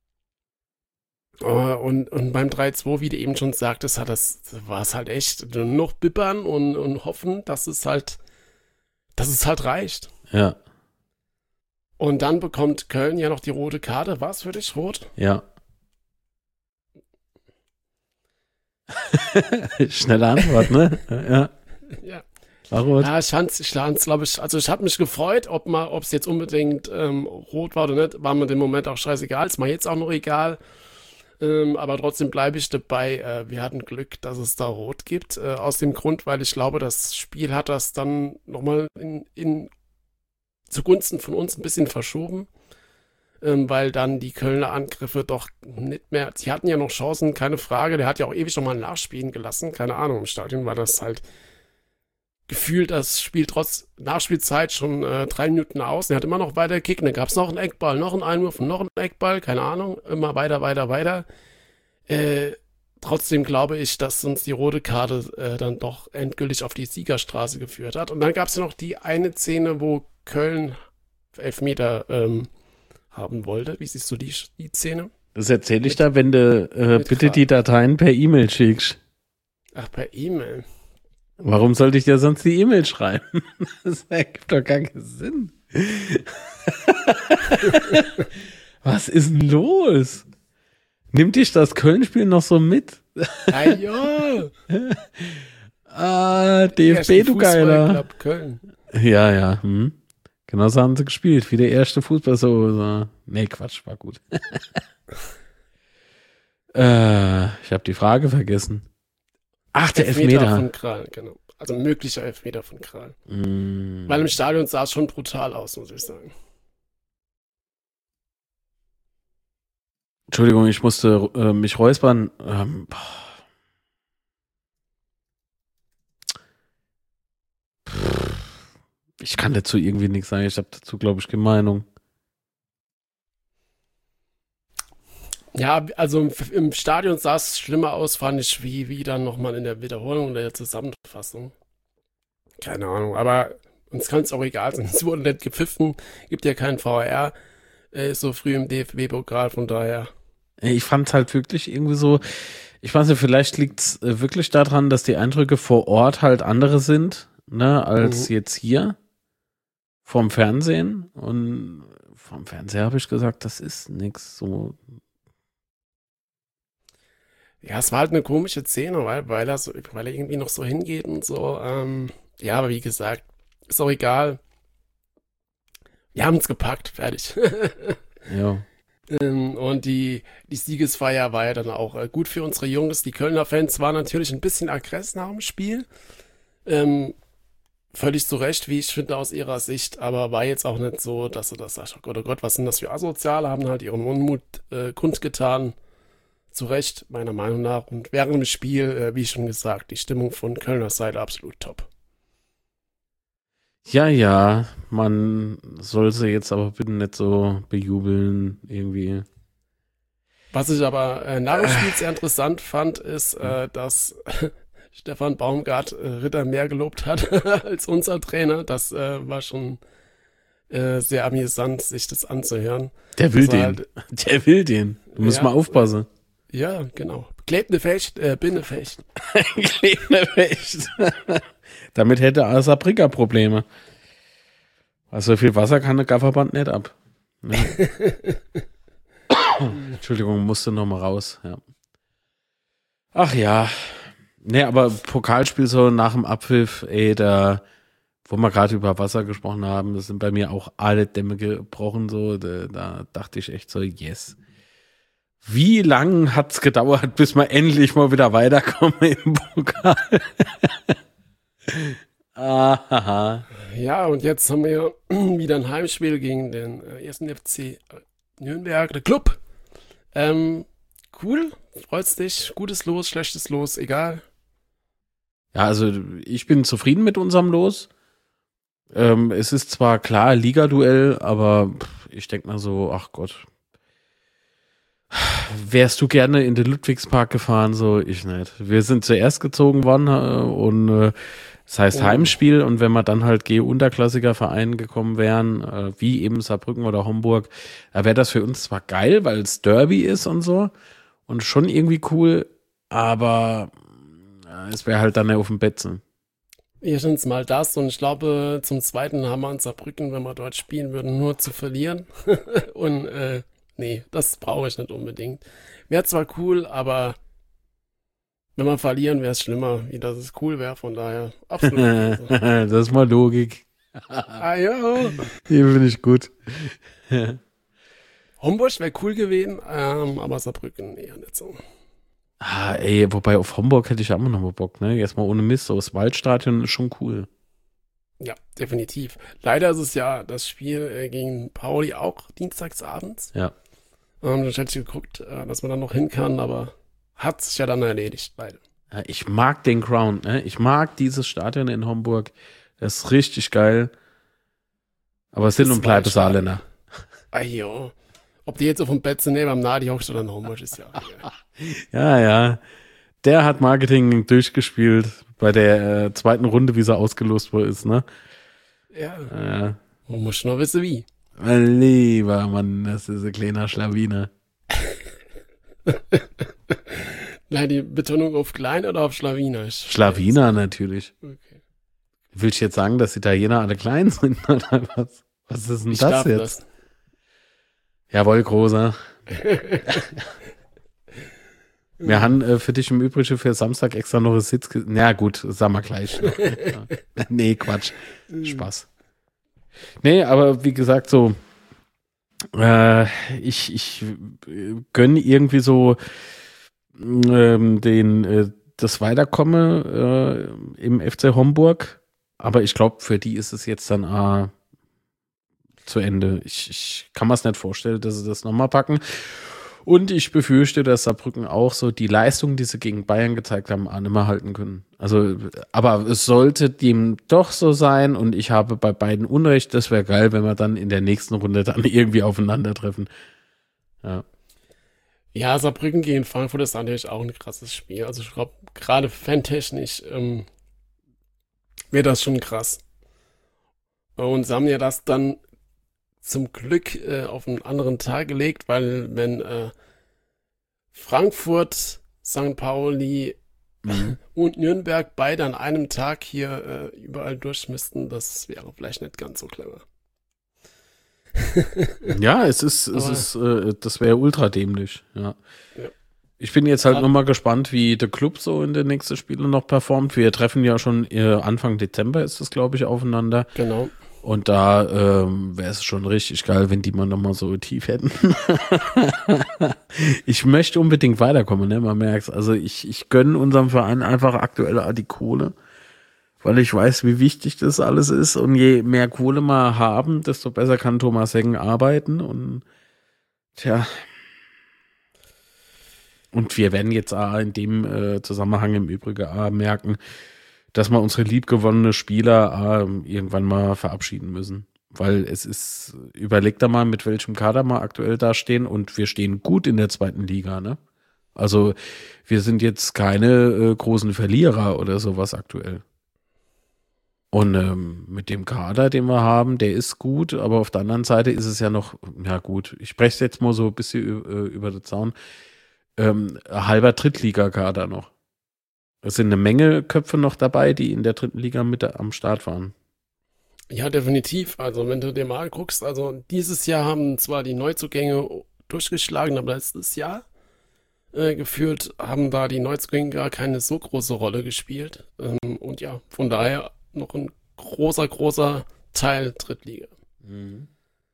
Uh, und, und beim drei zwei, wie du eben schon sagtest, hat das, war es halt echt nur noch bippern und, und hoffen, dass es halt, dass es halt reicht. Ja. Und dann bekommt Köln ja noch die rote Karte. War es für dich rot? Ja. Schnelle Antwort, ne? Ja. Ja. War rot. Ja, ich fand's, ich fand's, glaube ich, also ich habe mich gefreut, ob mal, ob es jetzt unbedingt ähm, rot war oder nicht, war mir im Moment auch scheißegal, ist mir jetzt auch noch egal. Ähm, aber trotzdem bleibe ich dabei, äh, wir hatten Glück, dass es da rot gibt, äh, aus dem Grund, weil ich glaube, das Spiel hat das dann nochmal in, in zugunsten von uns ein bisschen verschoben. Ähm, weil dann die Kölner Angriffe doch nicht mehr, sie hatten ja noch Chancen, keine Frage, der hat ja auch ewig nochmal nachspielen gelassen, keine Ahnung, im Stadion war das halt gefühlt, das Spiel trotz Nachspielzeit schon äh, drei Minuten aus, er hat immer noch weiter gekickt, dann gab es noch einen Eckball, noch einen Einwurf und noch einen Eckball, keine Ahnung, immer weiter, weiter, weiter. Äh, trotzdem glaube ich, dass uns die rote Karte äh, dann doch endgültig auf die Siegerstraße geführt hat. Und dann gab es ja noch die eine Szene, wo Köln Elfmeter ähm, haben wollte. Wie siehst du die, die Szene? Das erzähle ich da, wenn du äh, bitte die Dateien per E-Mail schickst. Ach, per E-Mail. Warum sollte ich dir sonst die E-Mail schreiben? Das ergibt doch gar keinen Sinn. Was ist denn los? Nimmt dich das Köln-Spiel noch so mit? Ah, ja. Ah, D F B, du Geiler. Köln. Ja, ja. Hm. Genau so haben sie gespielt, wie der erste Fußball so. so. Nee, Quatsch, war gut. äh, ich habe die Frage vergessen. Ach, der Elfmeter. Elfmeter von Kral, genau. Also möglicher Elfmeter von Kral. Mm. Weil im Stadion sah es schon brutal aus, muss ich sagen. Entschuldigung, ich musste äh, mich räuspern. Ähm, ich kann dazu irgendwie nichts sagen. Ich habe dazu, glaube ich, keine Meinung. Ja, also im, im Stadion sah es schlimmer aus, fand ich, wie, wie dann nochmal in der Wiederholung der Zusammenfassung. Keine Ahnung, aber uns kann es auch egal sein. Es wurde nicht gepfiffen, gibt ja keinen V R äh, so früh im D F B-Pokal, von daher. Ich fand es halt wirklich irgendwie so, ich weiß nicht, vielleicht liegt es äh, wirklich daran, dass die Eindrücke vor Ort halt andere sind, ne, als mhm. jetzt hier vom Fernsehen. Und vom Fernseher habe ich gesagt, das ist nix so. Ja, es war halt eine komische Szene, weil, weil, er, so, weil er irgendwie noch so hingeht und so. Ähm, ja, aber wie gesagt, ist auch egal. Wir haben es gepackt, fertig. Ja. ähm, und die, die Siegesfeier war ja dann auch äh, gut für unsere Jungs. Die Kölner Fans waren natürlich ein bisschen aggressiv nach dem Spiel. Ähm, völlig zu Recht, wie ich finde, aus ihrer Sicht. Aber war jetzt auch nicht so, dass sie das sagt, oh Gott, oh Gott, was sind das für Asoziale? Haben halt ihren Unmut äh, kundgetan. Zu Recht, meiner Meinung nach. Und während dem Spiel, äh, wie schon gesagt, die Stimmung von Kölner Seite absolut top. Ja, ja, man soll sie jetzt aber bitte nicht so bejubeln, irgendwie. Was ich aber äh, nach dem Spiel sehr interessant fand, ist, äh, dass Stefan Baumgart äh, Ritter mehr gelobt hat als unser Trainer. Das äh, war schon äh, sehr amüsant, sich das anzuhören. Der will das den. Halt, Der will den. Du musst ja, mal aufpassen. Ja, genau. Klebende Fecht, äh, Binnefecht. Klebende Fecht. Damit hätte Saarbrücker Probleme. Also so viel Wasser kann der Gafferband nicht ab. Ne? Entschuldigung, musste noch mal raus. Ja. Ach ja. Ne, aber Pokalspiel so nach dem Abpfiff, ey, da, wo wir gerade über Wasser gesprochen haben, das sind bei mir auch alle Dämme gebrochen, so, da, da dachte ich echt so, yes. Wie lang hat's gedauert, bis wir endlich mal wieder weiterkommen im Pokal? Aha. Ja, und jetzt haben wir wieder ein Heimspiel gegen den äh, ersten F C Nürnberg, der Club. Ähm, cool, freut's dich, gutes Los, schlechtes Los, egal. Ja, also ich bin zufrieden mit unserem Los. Ähm, es ist zwar klar Liga-Duell, aber ich denke mal so, ach Gott. Wärst du gerne in den Ludwigspark gefahren? So, ich nicht. Wir sind zuerst gezogen worden äh, und äh, das heißt Oh. Heimspiel, und wenn wir dann halt G-Unterklassiker-Vereinen gekommen wären, äh, wie eben Saarbrücken oder Homburg, da wäre das für uns zwar geil, weil es Derby ist und so und schon irgendwie cool, aber äh, es wäre halt dann ja auf dem Betzen. Erstens mal das und ich glaube, zum Zweiten haben wir in Saarbrücken, wenn wir dort spielen würden, nur zu verlieren. Und äh, nee, das brauche ich nicht unbedingt. Wäre zwar cool, aber wenn wir verlieren, wäre es schlimmer, wie dass es cool wäre. Von daher absolut. Also. Das ist mal Logik. Ah ja. Die finde ich gut. Homburg wäre cool gewesen, ähm, aber Saarbrücken eher nicht so. Ah, ey, wobei auf Homburg hätte ich auch noch mal Bock, ne? Jetzt mal ohne Mist, so das Waldstadion ist schon cool. Ja, definitiv. Leider ist es ja das Spiel äh, gegen Pauli auch dienstagsabends. Ja. Ähm, dann hätte ich geguckt, äh, dass man dann noch hin kann, aber hat sich ja dann erledigt, leider. Ja, ich mag den Ground, ne? Ich mag dieses Stadion in Homburg. Das ist richtig geil. Aber es sind Das und bleiben Saarländer. Ah jo. Ob die jetzt auf dem Bett sind, neben am Nadi hockst oder in Homburg, ist ja. Ja, ja. Der hat Marketing durchgespielt bei der äh, zweiten Runde, wie sie ausgelost wurde, ist, ne? Ja. Ja. Man muss noch wissen, wie. Mein lieber Mann, das ist ein kleiner Schlawiner. Nein, die Betonung auf klein oder auf Schlawinerisch? Schlawiner natürlich. Okay. Willst du jetzt sagen, dass Italiener alle klein sind oder was? Was ist denn Ich das darf jetzt? das. Jawohl, Großer. Wir haben äh, für dich im Übrigen für Samstag extra noch einen Sitz. Ge- Na gut, sagen wir gleich. Noch. Ja. Nee, Quatsch. Spaß. Nee, aber wie gesagt, so, äh, ich, ich äh, gönne irgendwie so ähm, den, äh, das Weiterkommen äh, im F C Homburg. Aber ich glaube, für die ist es jetzt dann äh, zu Ende. Ich, ich kann mir es nicht vorstellen, dass sie das nochmal packen. Und ich befürchte, dass Saarbrücken auch so die Leistung, die sie gegen Bayern gezeigt haben, auch nicht mehr halten können. Also, aber es sollte dem doch so sein, und ich habe bei beiden Unrecht. Das wäre geil, wenn wir dann in der nächsten Runde dann irgendwie aufeinandertreffen. Ja. Ja, Saarbrücken gegen Frankfurt ist natürlich auch ein krasses Spiel. Also ich glaube, gerade fantechnisch ähm, wäre das schon krass. Und sie haben ja das dann zum Glück äh, auf einen anderen Tag gelegt, weil wenn äh, Frankfurt, Sankt Pauli Mhm. und Nürnberg beide an einem Tag hier äh, überall durch müssten, das wäre vielleicht nicht ganz so clever. Ja, es ist, es Aber- ist, äh, das wäre ultra dämlich, ja. Ja. Ich bin jetzt halt Ja. nochmal gespannt, wie der Club so in den nächsten Spielen noch performt. Wir treffen ja schon äh, Anfang Dezember ist es, glaube ich, aufeinander. Genau. Und da ähm, wäre es schon richtig geil, wenn die mal nochmal so tief hätten. Ich möchte unbedingt weiterkommen, ne? Man merkt, also ich, ich gönne unserem Verein einfach aktuell auch die Kohle, weil ich weiß, wie wichtig das alles ist. Und je mehr Kohle wir haben, desto besser kann Thomas Heggen arbeiten. Und tja. Und wir werden jetzt auch in dem äh, Zusammenhang im Übrigen auch merken, dass wir unsere liebgewonnene Spieler äh, irgendwann mal verabschieden müssen. Weil es ist, überleg da mal, mit welchem Kader wir aktuell da stehen, und wir stehen gut in der zweiten Liga, ne? Also wir sind jetzt keine äh, großen Verlierer oder sowas aktuell. Und ähm, mit dem Kader, den wir haben, der ist gut, aber auf der anderen Seite ist es ja noch, ja gut, ich spreche jetzt mal so ein bisschen äh, über den Zaun. ähm, halber Drittligakader noch. Es sind eine Menge Köpfe noch dabei, die in der dritten Liga mit am Start waren. Ja, definitiv. Also wenn du dir mal anguckst, also dieses Jahr haben zwar die Neuzugänge durchgeschlagen, aber letztes Jahr äh, geführt haben da die Neuzugänge gar keine so große Rolle gespielt. Ähm, und ja, von daher noch ein großer, großer Teil Drittliga. Mhm.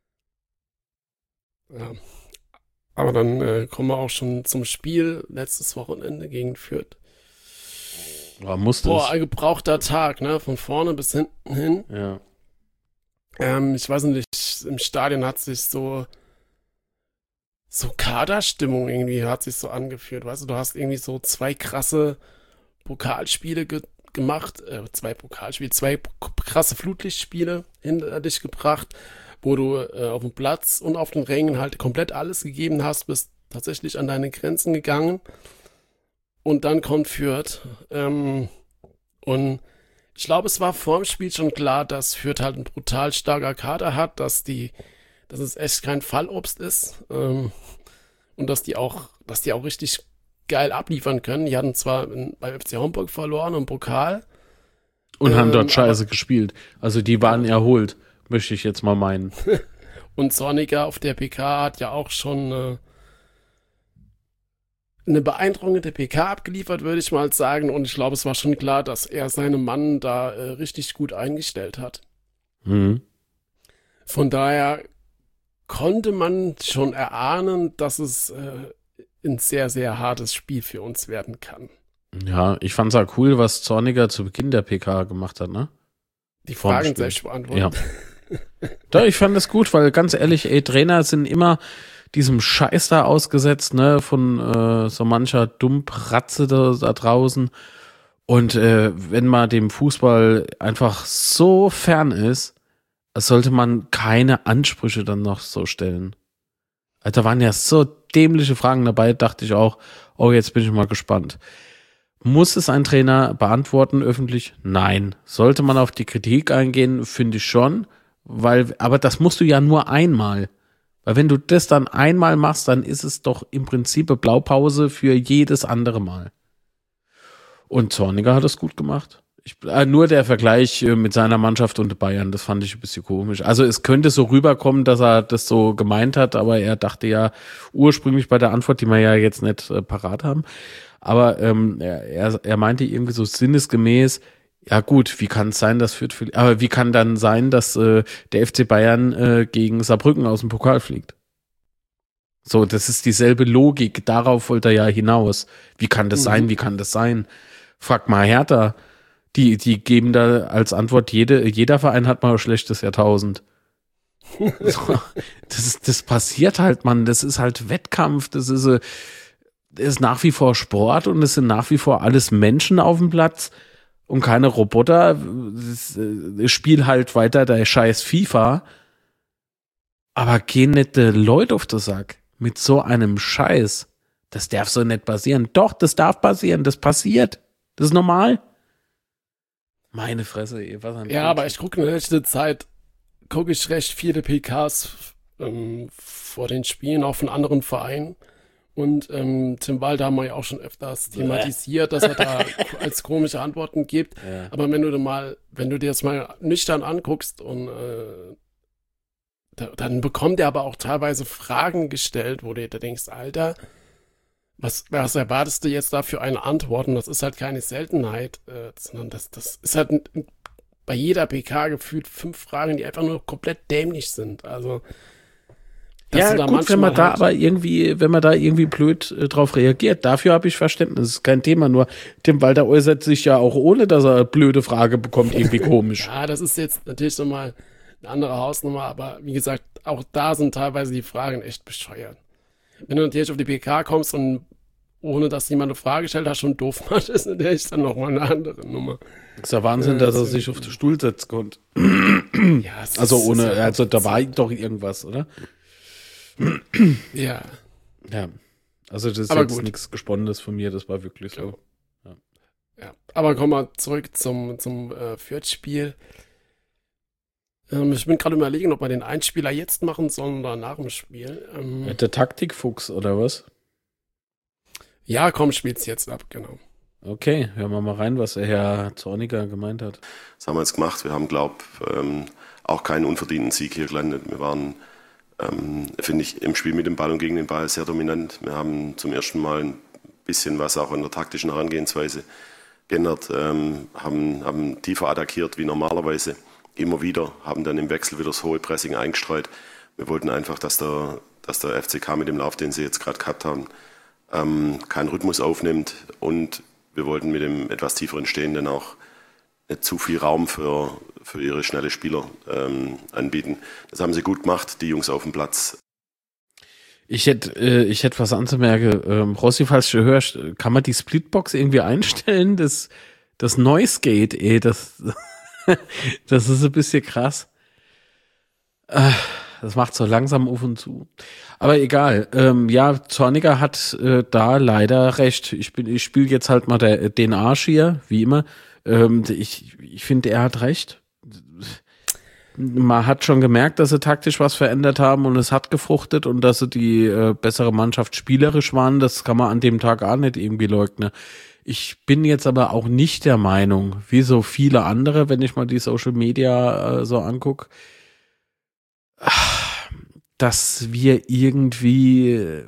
Ja. Aber dann äh, kommen wir auch schon zum Spiel letztes Wochenende gegen Fürth. Aber musste Boah, es. ein gebrauchter Tag, ne? Von vorne bis hinten hin. Ja. Ähm, ich weiß nicht, im Stadion hat sich so so Kaderstimmung irgendwie hat sich so angefühlt. Weißt du, du hast irgendwie so zwei krasse Pokalspiele ge gemacht, äh, zwei Pokalspiele, zwei p- krasse Flutlichtspiele hinter dich gebracht, wo du äh, auf dem Platz und auf den Rängen halt komplett alles gegeben hast, bist tatsächlich an deine Grenzen gegangen. Und dann kommt Fürth. Ähm, und ich glaube, es war vor dem Spiel schon klar, dass Fürth halt ein brutal starker Kader hat, dass die, dass es echt kein Fallobst ist. Ähm, und dass die auch, dass die auch richtig geil abliefern können. Die hatten zwar in, bei F C Homburg verloren im Pokal. Und haben Ähm, dort scheiße gespielt. Also die waren erholt, möchte ich jetzt mal meinen. Und Zorniger auf der P K hat ja auch schon äh, eine beeindruckende P K abgeliefert, würde ich mal sagen. Und ich glaube, es war schon klar, dass er seinen Mann da äh, richtig gut eingestellt hat. Mhm. Von daher konnte man schon erahnen, dass es äh, ein sehr, sehr hartes Spiel für uns werden kann. Ja, ich fand's auch cool, was Zorniger zu Beginn der P K gemacht hat, ne? Die Vorm Fragen Spiel. selbst beantworten. Ja. Doch, ich fand das gut, weil ganz ehrlich, ey, Trainer sind immer diesem Scheiß da ausgesetzt, ne, von äh, so mancher Dummpratze da, da draußen. Und äh, wenn man dem Fußball einfach so fern ist, sollte man keine Ansprüche dann noch so stellen. Also, da waren ja so dämliche Fragen dabei, dachte ich auch, oh, jetzt bin ich mal gespannt. Muss es ein Trainer beantworten öffentlich? Nein. Sollte man auf die Kritik eingehen? Finde ich schon. Weil, aber das musst du ja nur einmal. Weil wenn du das dann einmal machst, dann ist es doch im Prinzip eine Blaupause für jedes andere Mal. Und Zorniger hat es gut gemacht. Ich, äh, nur der Vergleich äh, mit seiner Mannschaft und Bayern, das fand ich ein bisschen komisch. Also es könnte so rüberkommen, dass er das so gemeint hat, aber er dachte ja ursprünglich bei der Antwort, die wir ja jetzt nicht äh, parat haben, aber ähm, er, er, er meinte irgendwie so sinnesgemäß, ja gut, wie kann es sein, dass Fürth, aber wie kann dann sein, dass äh, der F C Bayern äh, gegen Saarbrücken aus dem Pokal fliegt? So, das ist dieselbe Logik, darauf wollte er ja hinaus. Wie kann das Mhm. sein, wie kann das sein? Frag mal Hertha. Die, die geben da als Antwort, jede, jeder Verein hat mal ein schlechtes Jahrtausend. So, das, das passiert halt, Mann. Das ist halt Wettkampf. Das ist, äh, das ist nach wie vor Sport und es sind nach wie vor alles Menschen auf dem Platz und keine Roboter. Das, äh, Spiel halt weiter der scheiß FIFA. Aber gehen nicht die Leute auf den Sack mit so einem Scheiß. Das darf so nicht passieren. Doch, das darf passieren. Das passiert. Das ist normal. Meine Fresse, ey, was ein Ja, aber ich gucke in der letzten Zeit, gucke ich recht viele P Ks ähm, vor den Spielen, auch von anderen Vereinen. Und ähm, Tim Walter haben wir ja auch schon öfters thematisiert, dass er da als komische Antworten gibt. Ja. Aber wenn du dir mal, wenn du dir das mal nüchtern anguckst und äh, da, dann bekommt er aber auch teilweise Fragen gestellt, wo du dir denkst, Alter, was, was erwartest du jetzt da für eine Antwort? Und das ist halt keine Seltenheit, äh, sondern das, das ist halt ein, bei jeder P K gefühlt fünf Fragen, die einfach nur komplett dämlich sind. Also dass Ja, du da gut, wenn man manchmal da halt- aber irgendwie, wenn man da irgendwie blöd äh, drauf reagiert, dafür habe ich Verständnis, das ist kein Thema, nur Tim Walter äußert sich ja auch ohne, dass er eine blöde Frage bekommt, irgendwie komisch. Ja, das ist jetzt natürlich nochmal eine andere Hausnummer, aber wie gesagt, auch da sind teilweise die Fragen echt bescheuert. Wenn du natürlich auf die P K kommst und ohne dass jemand eine Frage stellt, hast schon doof macht, ist natürlich dann nochmal eine andere Nummer. Das ist ja Wahnsinn, Ja, dass er das- sich auf den Stuhl setzen konnte. Ja, es Also ist- ohne, ist ja- also da war doch irgendwas, oder? Ja, Ja. Also das ist Aber jetzt gut. nichts Gesponnenes von mir, das war wirklich so. ja. Aber kommen wir zurück zum, zum äh, Fürth-Spiel. Ähm, ich bin gerade überlegen, ob wir den Einspieler jetzt machen sollen oder nach dem Spiel. Ähm, Der Taktikfuchs, oder was? Ja, komm, spiel's jetzt ab, genau. Okay, hören wir mal rein, was der Herr Zorniger gemeint hat. Das haben wir jetzt gemacht. Wir haben, glaube ähm, auch keinen unverdienten Sieg hier gelandet. Wir waren, ähm, finde ich, im Spiel mit dem Ball und gegen den Ball sehr dominant. Wir haben zum ersten Mal ein bisschen was auch in der taktischen Herangehensweise geändert, ähm, haben, haben tiefer attackiert wie normalerweise, immer wieder, haben dann im Wechsel wieder das hohe Pressing eingestreut. Wir wollten einfach, dass der, dass der F C K mit dem Lauf, den sie jetzt gerade gehabt haben, ähm, keinen Rhythmus aufnimmt, und wir wollten mit dem etwas tieferen Stehenden auch nicht zu viel Raum für, für ihre schnelle Spieler ähm, anbieten. Das haben sie gut gemacht, die Jungs auf dem Platz. Ich hätte äh, ich hätte was anzumerken. Ähm, Rossi, falls du hörst, kann man die Splitbox irgendwie einstellen? Das, das Noise Gate, ey, das, das ist ein bisschen krass. Äh, das macht so langsam auf und zu. Aber egal. Ähm, ja, Zorniger hat äh, da leider recht. Ich bin, ich spiele jetzt halt mal der, den Arsch hier, wie immer. Ähm, ich ich finde, er hat recht. Man hat schon gemerkt, dass sie taktisch was verändert haben und es hat gefruchtet und dass sie die äh, bessere Mannschaft spielerisch waren. Das kann man an dem Tag auch nicht irgendwie leugnen. Ich bin jetzt aber auch nicht der Meinung, wie so viele andere, wenn ich mal die Social Media äh, so angucke, dass wir irgendwie äh,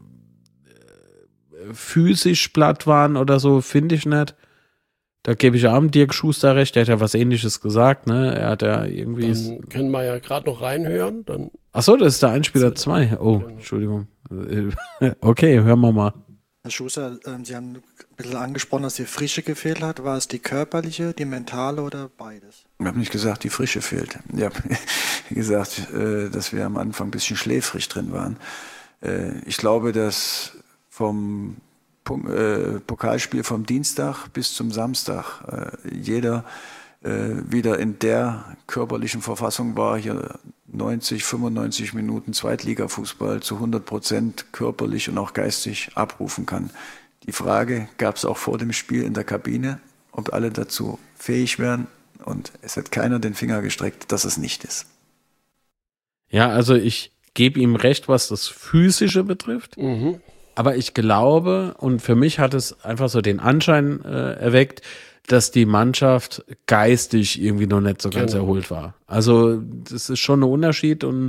physisch platt waren oder so, finde ich nicht. Da gebe ich auch dem Dirk Schuster recht, der hat ja was Ähnliches gesagt, ne? Er hat ja irgendwie... Dann können wir ja gerade noch reinhören. Dann Ach so, das ist der Einspieler zwei. Oh, Entschuldigung. Okay, hören wir mal. Herr Schuster, ähm, Sie haben ein bisschen angesprochen, dass die Frische gefehlt hat. War es die körperliche, die mentale oder beides? Ich habe nicht gesagt, die Frische fehlt. Ich habe gesagt, äh, dass wir am Anfang ein bisschen schläfrig drin waren. Äh, ich glaube, dass vom Pok- äh, Pokalspiel vom Dienstag bis zum Samstag äh, jeder äh, wieder in der körperlichen Verfassung war, hier neunzig, fünfundneunzig Minuten Zweitligafußball zu hundert Prozent körperlich und auch geistig abrufen kann. Die Frage gab es auch vor dem Spiel in der Kabine, ob alle dazu fähig wären, und es hat keiner den Finger gestreckt, dass es nicht ist. Ja, also ich gebe ihm recht, was das Physische betrifft, Mhm. aber ich glaube, und für mich hat es einfach so den Anschein äh, erweckt, dass die Mannschaft geistig irgendwie noch nicht so ganz Genau. erholt war. Also das ist schon ein Unterschied, und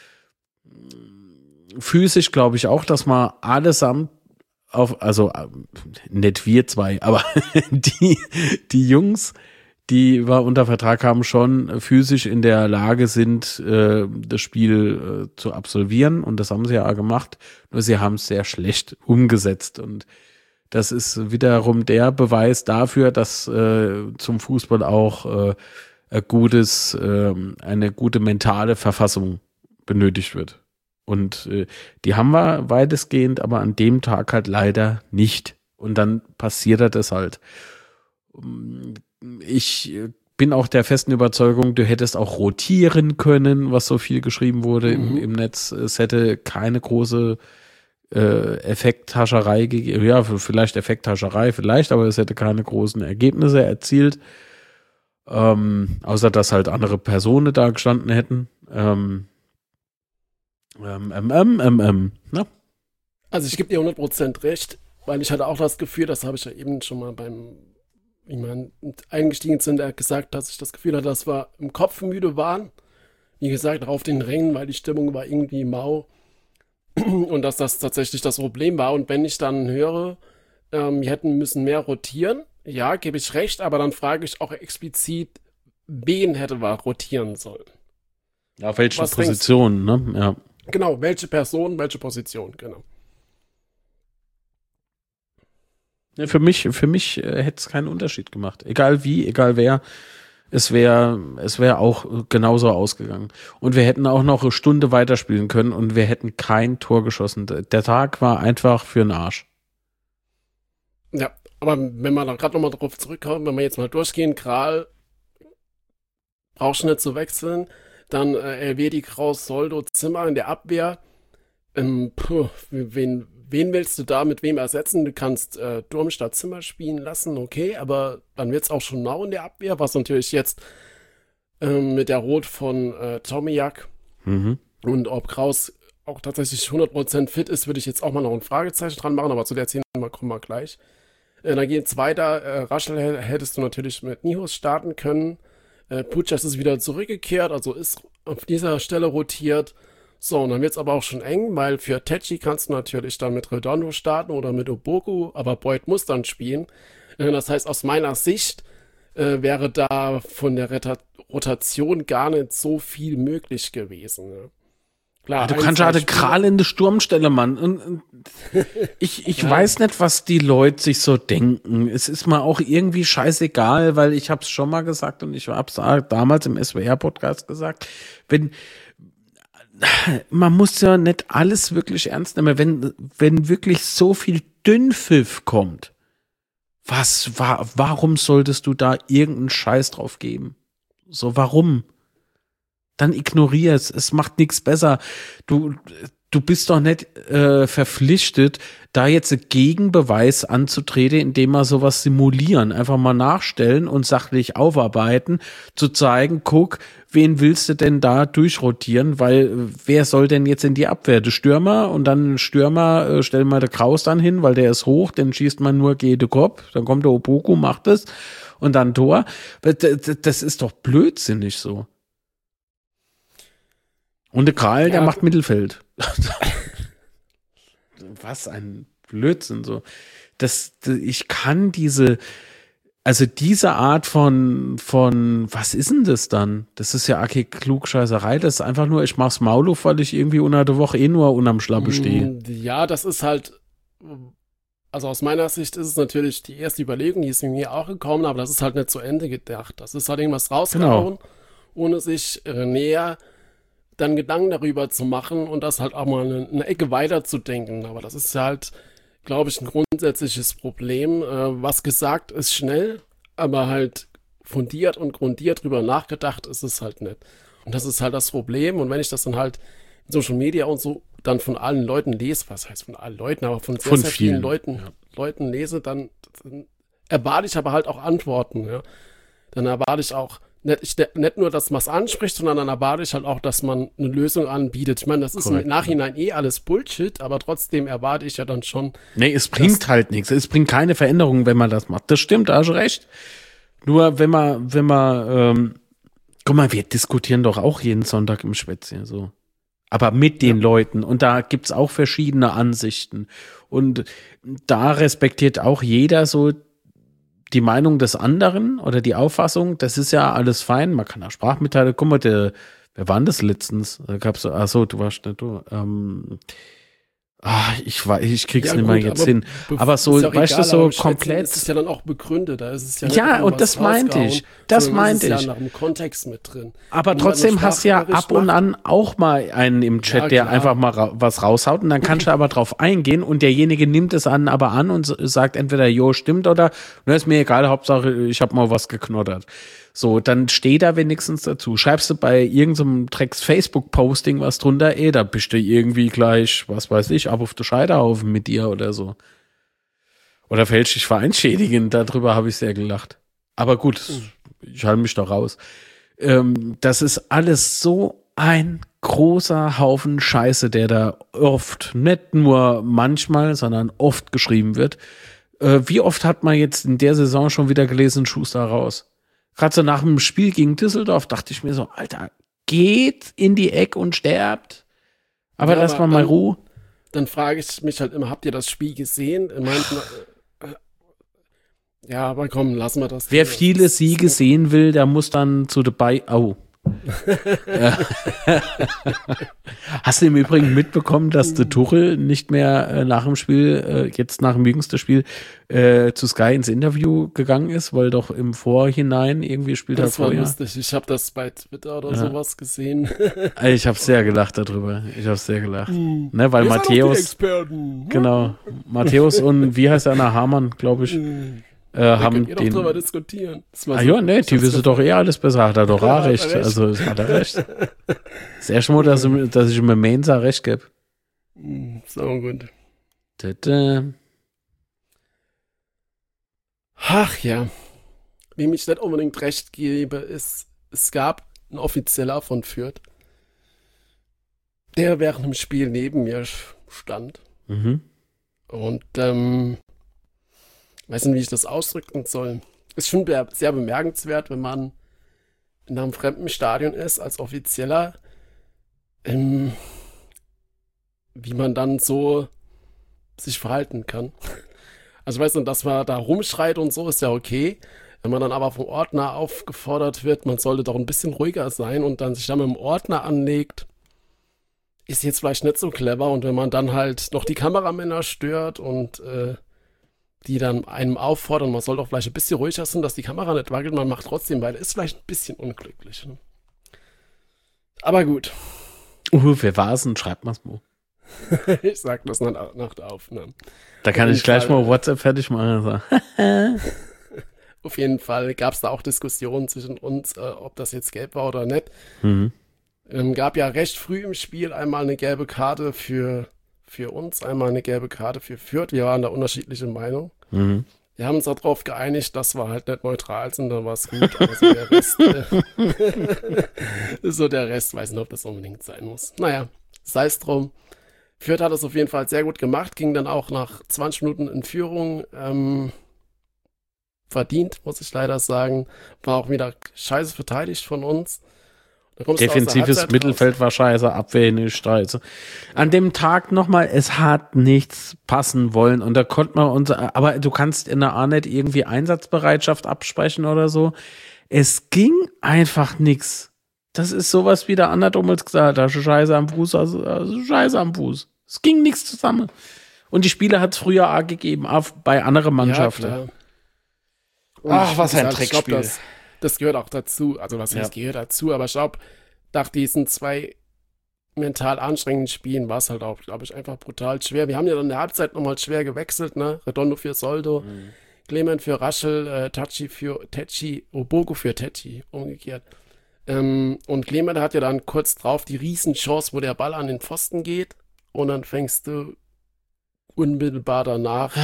physisch glaube ich auch, dass man allesamt auf, also äh, nicht wir zwei, aber die, die Jungs, die wir unter Vertrag haben, schon physisch in der Lage sind, äh, das Spiel äh, zu absolvieren, und das haben sie ja auch gemacht, nur sie haben es sehr schlecht umgesetzt, und das ist wiederum der Beweis dafür, dass äh, zum Fußball auch äh, ein gutes, äh, eine gute mentale Verfassung benötigt wird. Und äh, die haben wir weitestgehend, aber an dem Tag halt leider nicht. Und dann passiert das halt. Ich bin auch der festen Überzeugung, du hättest auch rotieren können, was so viel geschrieben wurde Mhm. im, im Netz. Es hätte keine große äh, Effekthascherei gegeben. Ja, vielleicht Effekthascherei, vielleicht, aber es hätte keine großen Ergebnisse erzielt. Ähm, außer dass halt andere Personen da gestanden hätten. Ähm, ähm, ähm, ähm, ähm, ähm, ne? Also ich gebe dir hundert Prozent recht, weil ich hatte auch das Gefühl, das habe ich ja eben schon mal beim, wie man eingestiegen sind, er hat gesagt, dass ich das Gefühl hatte, dass wir im Kopf müde waren. Wie gesagt, auf den Rängen, weil die Stimmung war irgendwie mau. Und dass das tatsächlich das Problem war. Und wenn ich dann höre, ähm, wir hätten müssen mehr rotieren, ja, gebe ich recht, aber dann frage ich auch explizit, wen hätte wir rotieren sollen. Auf welchen Was denkst Positionen, ne? Ja. Genau, welche Person, welche Position, genau. Ja, für mich, für mich äh, hätte es keinen Unterschied gemacht. Egal wie, egal wer. Es wäre, es wäre auch genauso ausgegangen. Und wir hätten auch noch eine Stunde weiterspielen können und wir hätten kein Tor geschossen. Der Tag war einfach für den Arsch. Ja, aber wenn wir da gerade nochmal drauf zurückkommen, wenn wir jetzt mal durchgehen, Kral brauchst du nicht zu wechseln, dann äh, Elvedi, Kraus, Soldo, Zimmer in der Abwehr. Ähm, puh, wen, wen willst du da mit wem ersetzen? Du kannst äh, Durm statt Zimmer spielen lassen, okay, aber dann wird es auch schon mau in der Abwehr, was natürlich jetzt ähm, mit der Rot von äh, Tomiak Mhm. und ob Kraus auch tatsächlich hundert Prozent fit ist, würde ich jetzt auch mal noch ein Fragezeichen dran machen, aber zu der Szene kommen wir gleich. Äh, dann geht's weiter. Äh, Raschel hättest du natürlich mit Nihus starten können. Äh, Puchas ist wieder zurückgekehrt, also ist auf dieser Stelle rotiert. So, und dann wird's aber auch schon eng, weil für Techi kannst du natürlich dann mit Redondo starten oder mit Oboku, aber Boyd muss dann spielen. Äh, das heißt, aus meiner Sicht äh, wäre da von der Reta- Rotation gar nicht so viel möglich gewesen. Ne? Klar, du kannst ja eine krallende Sturmstelle, Mann. Und, und ich ich ja. weiß nicht, was die Leute sich so denken. Es ist mal auch irgendwie scheißegal, weil ich hab's schon mal gesagt und ich hab's damals im S W R-Podcast gesagt, wenn man muss ja nicht alles wirklich ernst nehmen, wenn wenn wirklich so viel Dünnpfiff kommt. Was war, warum solltest du da irgendeinen Scheiß drauf geben? So, warum? Dann ignorier es. Es macht nichts besser. Du, du bist doch nicht äh, verpflichtet, da jetzt einen Gegenbeweis anzutreten, indem wir sowas simulieren. Einfach mal nachstellen und sachlich aufarbeiten, zu zeigen, guck, wen willst du denn da durchrotieren? Weil wer soll denn jetzt in die Abwehr? Der Stürmer und dann Stürmer, äh, stellen wir den Kraus dann hin, weil der ist hoch, den schießt man nur gegen den Kopf, dann kommt der Oboku, macht es und dann Tor. Das ist doch blödsinnig so. Und der Kral, der ja. macht Mittelfeld. Was ein Blödsinn so. Das, ich kann diese, also diese Art von, von, was ist denn das dann? Das ist ja arg Klugscheißerei. Das ist einfach nur, ich mach's Maul auf, weil ich irgendwie unter der Woche eh nur unterm Schlappe stehe. Ja, das ist halt, also aus meiner Sicht ist es natürlich die erste Überlegung, die ist mir auch gekommen, aber das ist halt nicht zu Ende gedacht. Das ist halt irgendwas rausgehauen, genau. ohne sich äh, näher dann Gedanken darüber zu machen und das halt auch mal eine, eine Ecke weiter zu denken. Aber das ist halt, glaube ich, ein grundsätzliches Problem. Äh, was gesagt ist schnell, aber halt fundiert und grundiert drüber nachgedacht ist es halt nicht. Und das ist halt das Problem. Und wenn ich das dann halt in Social Media und so dann von allen Leuten lese, was heißt von allen Leuten, aber von sehr, von sehr vielen vielen Leuten, ja. Leuten lese, dann, dann erwarte ich aber halt auch Antworten. Ja. Dann erwarte ich auch Nicht, nicht nur, dass man es anspricht, sondern dann erwarte ich halt auch, dass man eine Lösung anbietet. Ich meine, das ist Korrekt. Im Nachhinein eh alles Bullshit, aber trotzdem erwarte ich ja dann schon. Nee, es bringt halt nichts. Es bringt keine Veränderung, wenn man das macht. Das stimmt, da hast du recht. Nur wenn man, wenn man, ähm, guck mal, wir diskutieren doch auch jeden Sonntag im Schwätzchen so. Aber mit den ja. Leuten. Und da gibt's auch verschiedene Ansichten. Und da respektiert auch jeder so die Meinung des anderen oder die Auffassung, das ist ja alles fein, man kann auch Sprachmitteilungen, guck mal, der, wer war denn das letztens? Da gab's so, ach so, du warst nicht du, ähm, ah, ich war, ich krieg's ja, nicht mal jetzt aber hin. Aber so, ja weißt egal, du, so komplett. Das ist ja dann auch begründet, da ist es ja. Ja, und das meinte ich, das meinte ich. Das ist ja nach dem Kontext mit drin. Aber und trotzdem hast du ja ab und an auch mal einen im Chat, ja, der einfach mal ra- was raushaut und dann kannst du aber drauf eingehen und derjenige nimmt es an, aber an und sagt entweder, jo, stimmt oder, na, ist mir egal, Hauptsache, ich habe mal was geknoddert. So, dann steh da wenigstens dazu. Schreibst du bei irgendeinem Drecks Facebook-Posting was drunter, ey, da bist du irgendwie gleich, was weiß ich, ab auf der Scheiterhaufen mit dir oder so. Oder fälschlich vereinschädigend, darüber habe ich sehr gelacht. Aber gut, ich halte mich doch raus. Ähm, das ist alles so ein großer Haufen Scheiße, der da oft, nicht nur manchmal, sondern oft geschrieben wird. Äh, wie oft hat man jetzt in der Saison schon wieder gelesen, Schuster raus? Gerade so nach dem Spiel gegen Düsseldorf dachte ich mir so, Alter, geht in die Ecke und sterbt. Aber ja, lass mal mal Ruhe. Dann frage ich mich halt immer, habt ihr das Spiel gesehen? Meinten, äh, ja, aber komm, lassen wir das. Wer viele Siege sehen will, der muss dann zu dabei. Oh. Hast du im Übrigen mitbekommen, dass der Tuchel nicht mehr äh, nach dem Spiel, äh, jetzt nach dem jüngsten Spiel, äh, zu Sky ins Interview gegangen ist, weil doch im Vorhinein irgendwie spielt er vorher. Das war lustig, ich habe das bei Twitter oder ja. sowas gesehen. Ich habe sehr gelacht darüber, ich habe sehr gelacht. Mhm. Ne, weil Wir Matthäus, genau, Matthäus und wie heißt einer, Hamann, glaube ich, mhm. Äh, haben ihr den. Doch drüber diskutieren. Ah so, ja, nee, die wissen doch eh alles besser. Hat er doch auch recht. recht. Also hat er recht. Das erste Mal, dass, dass ich mir Mensa recht gebe. So gut. Tada. Ach ja. Wem ich nicht unbedingt recht gebe, ist, es gab einen Offizieller von Fürth, der während dem Spiel neben mir stand. Mhm. Und ähm, weiß nicht, wie ich das ausdrücken soll. Ist schon be- sehr bemerkenswert, wenn man in einem fremden Stadion ist, als Offizieller, ähm, wie man dann so sich verhalten kann. Also ich weiß nicht, dass man da rumschreit und so, ist ja okay. Wenn man dann aber vom Ordner aufgefordert wird, man sollte doch ein bisschen ruhiger sein und dann sich dann mit dem Ordner anlegt, ist jetzt vielleicht nicht so clever. Und wenn man dann halt noch die Kameramänner stört und äh, die dann einem auffordern, man soll doch vielleicht ein bisschen ruhiger sein, dass die Kamera nicht wackelt, man macht trotzdem weiter, ist vielleicht ein bisschen unglücklich. Ne? Aber gut. Uh, wer war es denn? Schreibt mal's mal. Ich sag das nach, nach der Aufnahme. Da kann Auf ich gleich jeden Fall, mal WhatsApp fertig machen. So. Auf jeden Fall gab es da auch Diskussionen zwischen uns, äh, ob das jetzt gelb war oder nicht. Mhm. Ähm, gab ja recht früh im Spiel einmal eine gelbe Karte für, für uns, einmal eine gelbe Karte für Fürth. Wir waren da unterschiedliche Meinung. Mhm. Wir haben uns darauf geeinigt, dass wir halt nicht neutral sind, dann war es gut. Aber so der Rest, äh, so der Rest, weiß nicht, ob das unbedingt sein muss. Naja, sei es drum. Fürth hat es auf jeden Fall sehr gut gemacht, ging dann auch nach zwanzig Minuten in Führung. Ähm, verdient, muss ich leider sagen. War auch wieder scheiße verteidigt von uns. Da kommst du aus der Defensives Halbzeit Mittelfeld raus. war scheiße, Abwehr nicht scheiße. An dem Tag nochmal, es hat nichts passen wollen und da konnte man uns, aber du kannst in der A nicht irgendwie Einsatzbereitschaft absprechen oder so. Es ging einfach nix. Das ist sowas wie der Anderdummels gesagt, da Scheiße am Fuß, also, also Scheiße am Fuß. Es ging nichts zusammen. Und die Spieler hat es früher auch gegeben, auch bei anderen Mannschaften. Ja, klar. Und Ach, was wie ein gesagt, ich glaub, Dreckspiel. Das, das gehört auch dazu. Also was heißt Ja. gehört dazu? Aber ich glaube, nach diesen zwei mental anstrengenden Spielen war es halt auch, glaube ich, einfach brutal schwer. Wir haben ja dann in der Halbzeit nochmal schwer gewechselt, ne? Redondo für Soldo, Mhm. Clement für Raschel, äh, Tachi für Tetschi, Obogo für Tetschi, umgekehrt. Ähm, und Clement hat ja dann kurz drauf die Riesenchance, wo der Ball an den Pfosten geht und dann fängst du unmittelbar danach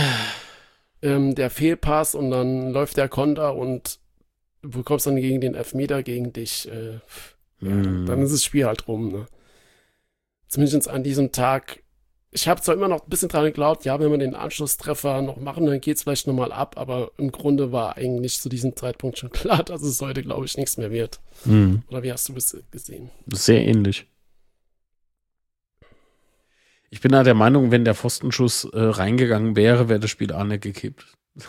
ähm, der Fehlpass und dann läuft der Konter und du bekommst dann gegen den Elfmeter gegen dich. Äh, ja, Mhm. dann ist das Spiel halt rum. Ne? Zumindest an diesem Tag. Ich habe zwar immer noch ein bisschen dran geglaubt, ja, wenn wir den Anschlusstreffer noch machen, dann geht es vielleicht nochmal ab, aber im Grunde war eigentlich zu diesem Zeitpunkt schon klar, dass es heute, glaube ich, nichts mehr wird. Mhm. Oder wie hast du es gesehen? Sehr ähnlich. Ich bin da der Meinung, wenn der Pfostenschuss äh, reingegangen wäre, wäre das Spiel auch nicht gekippt.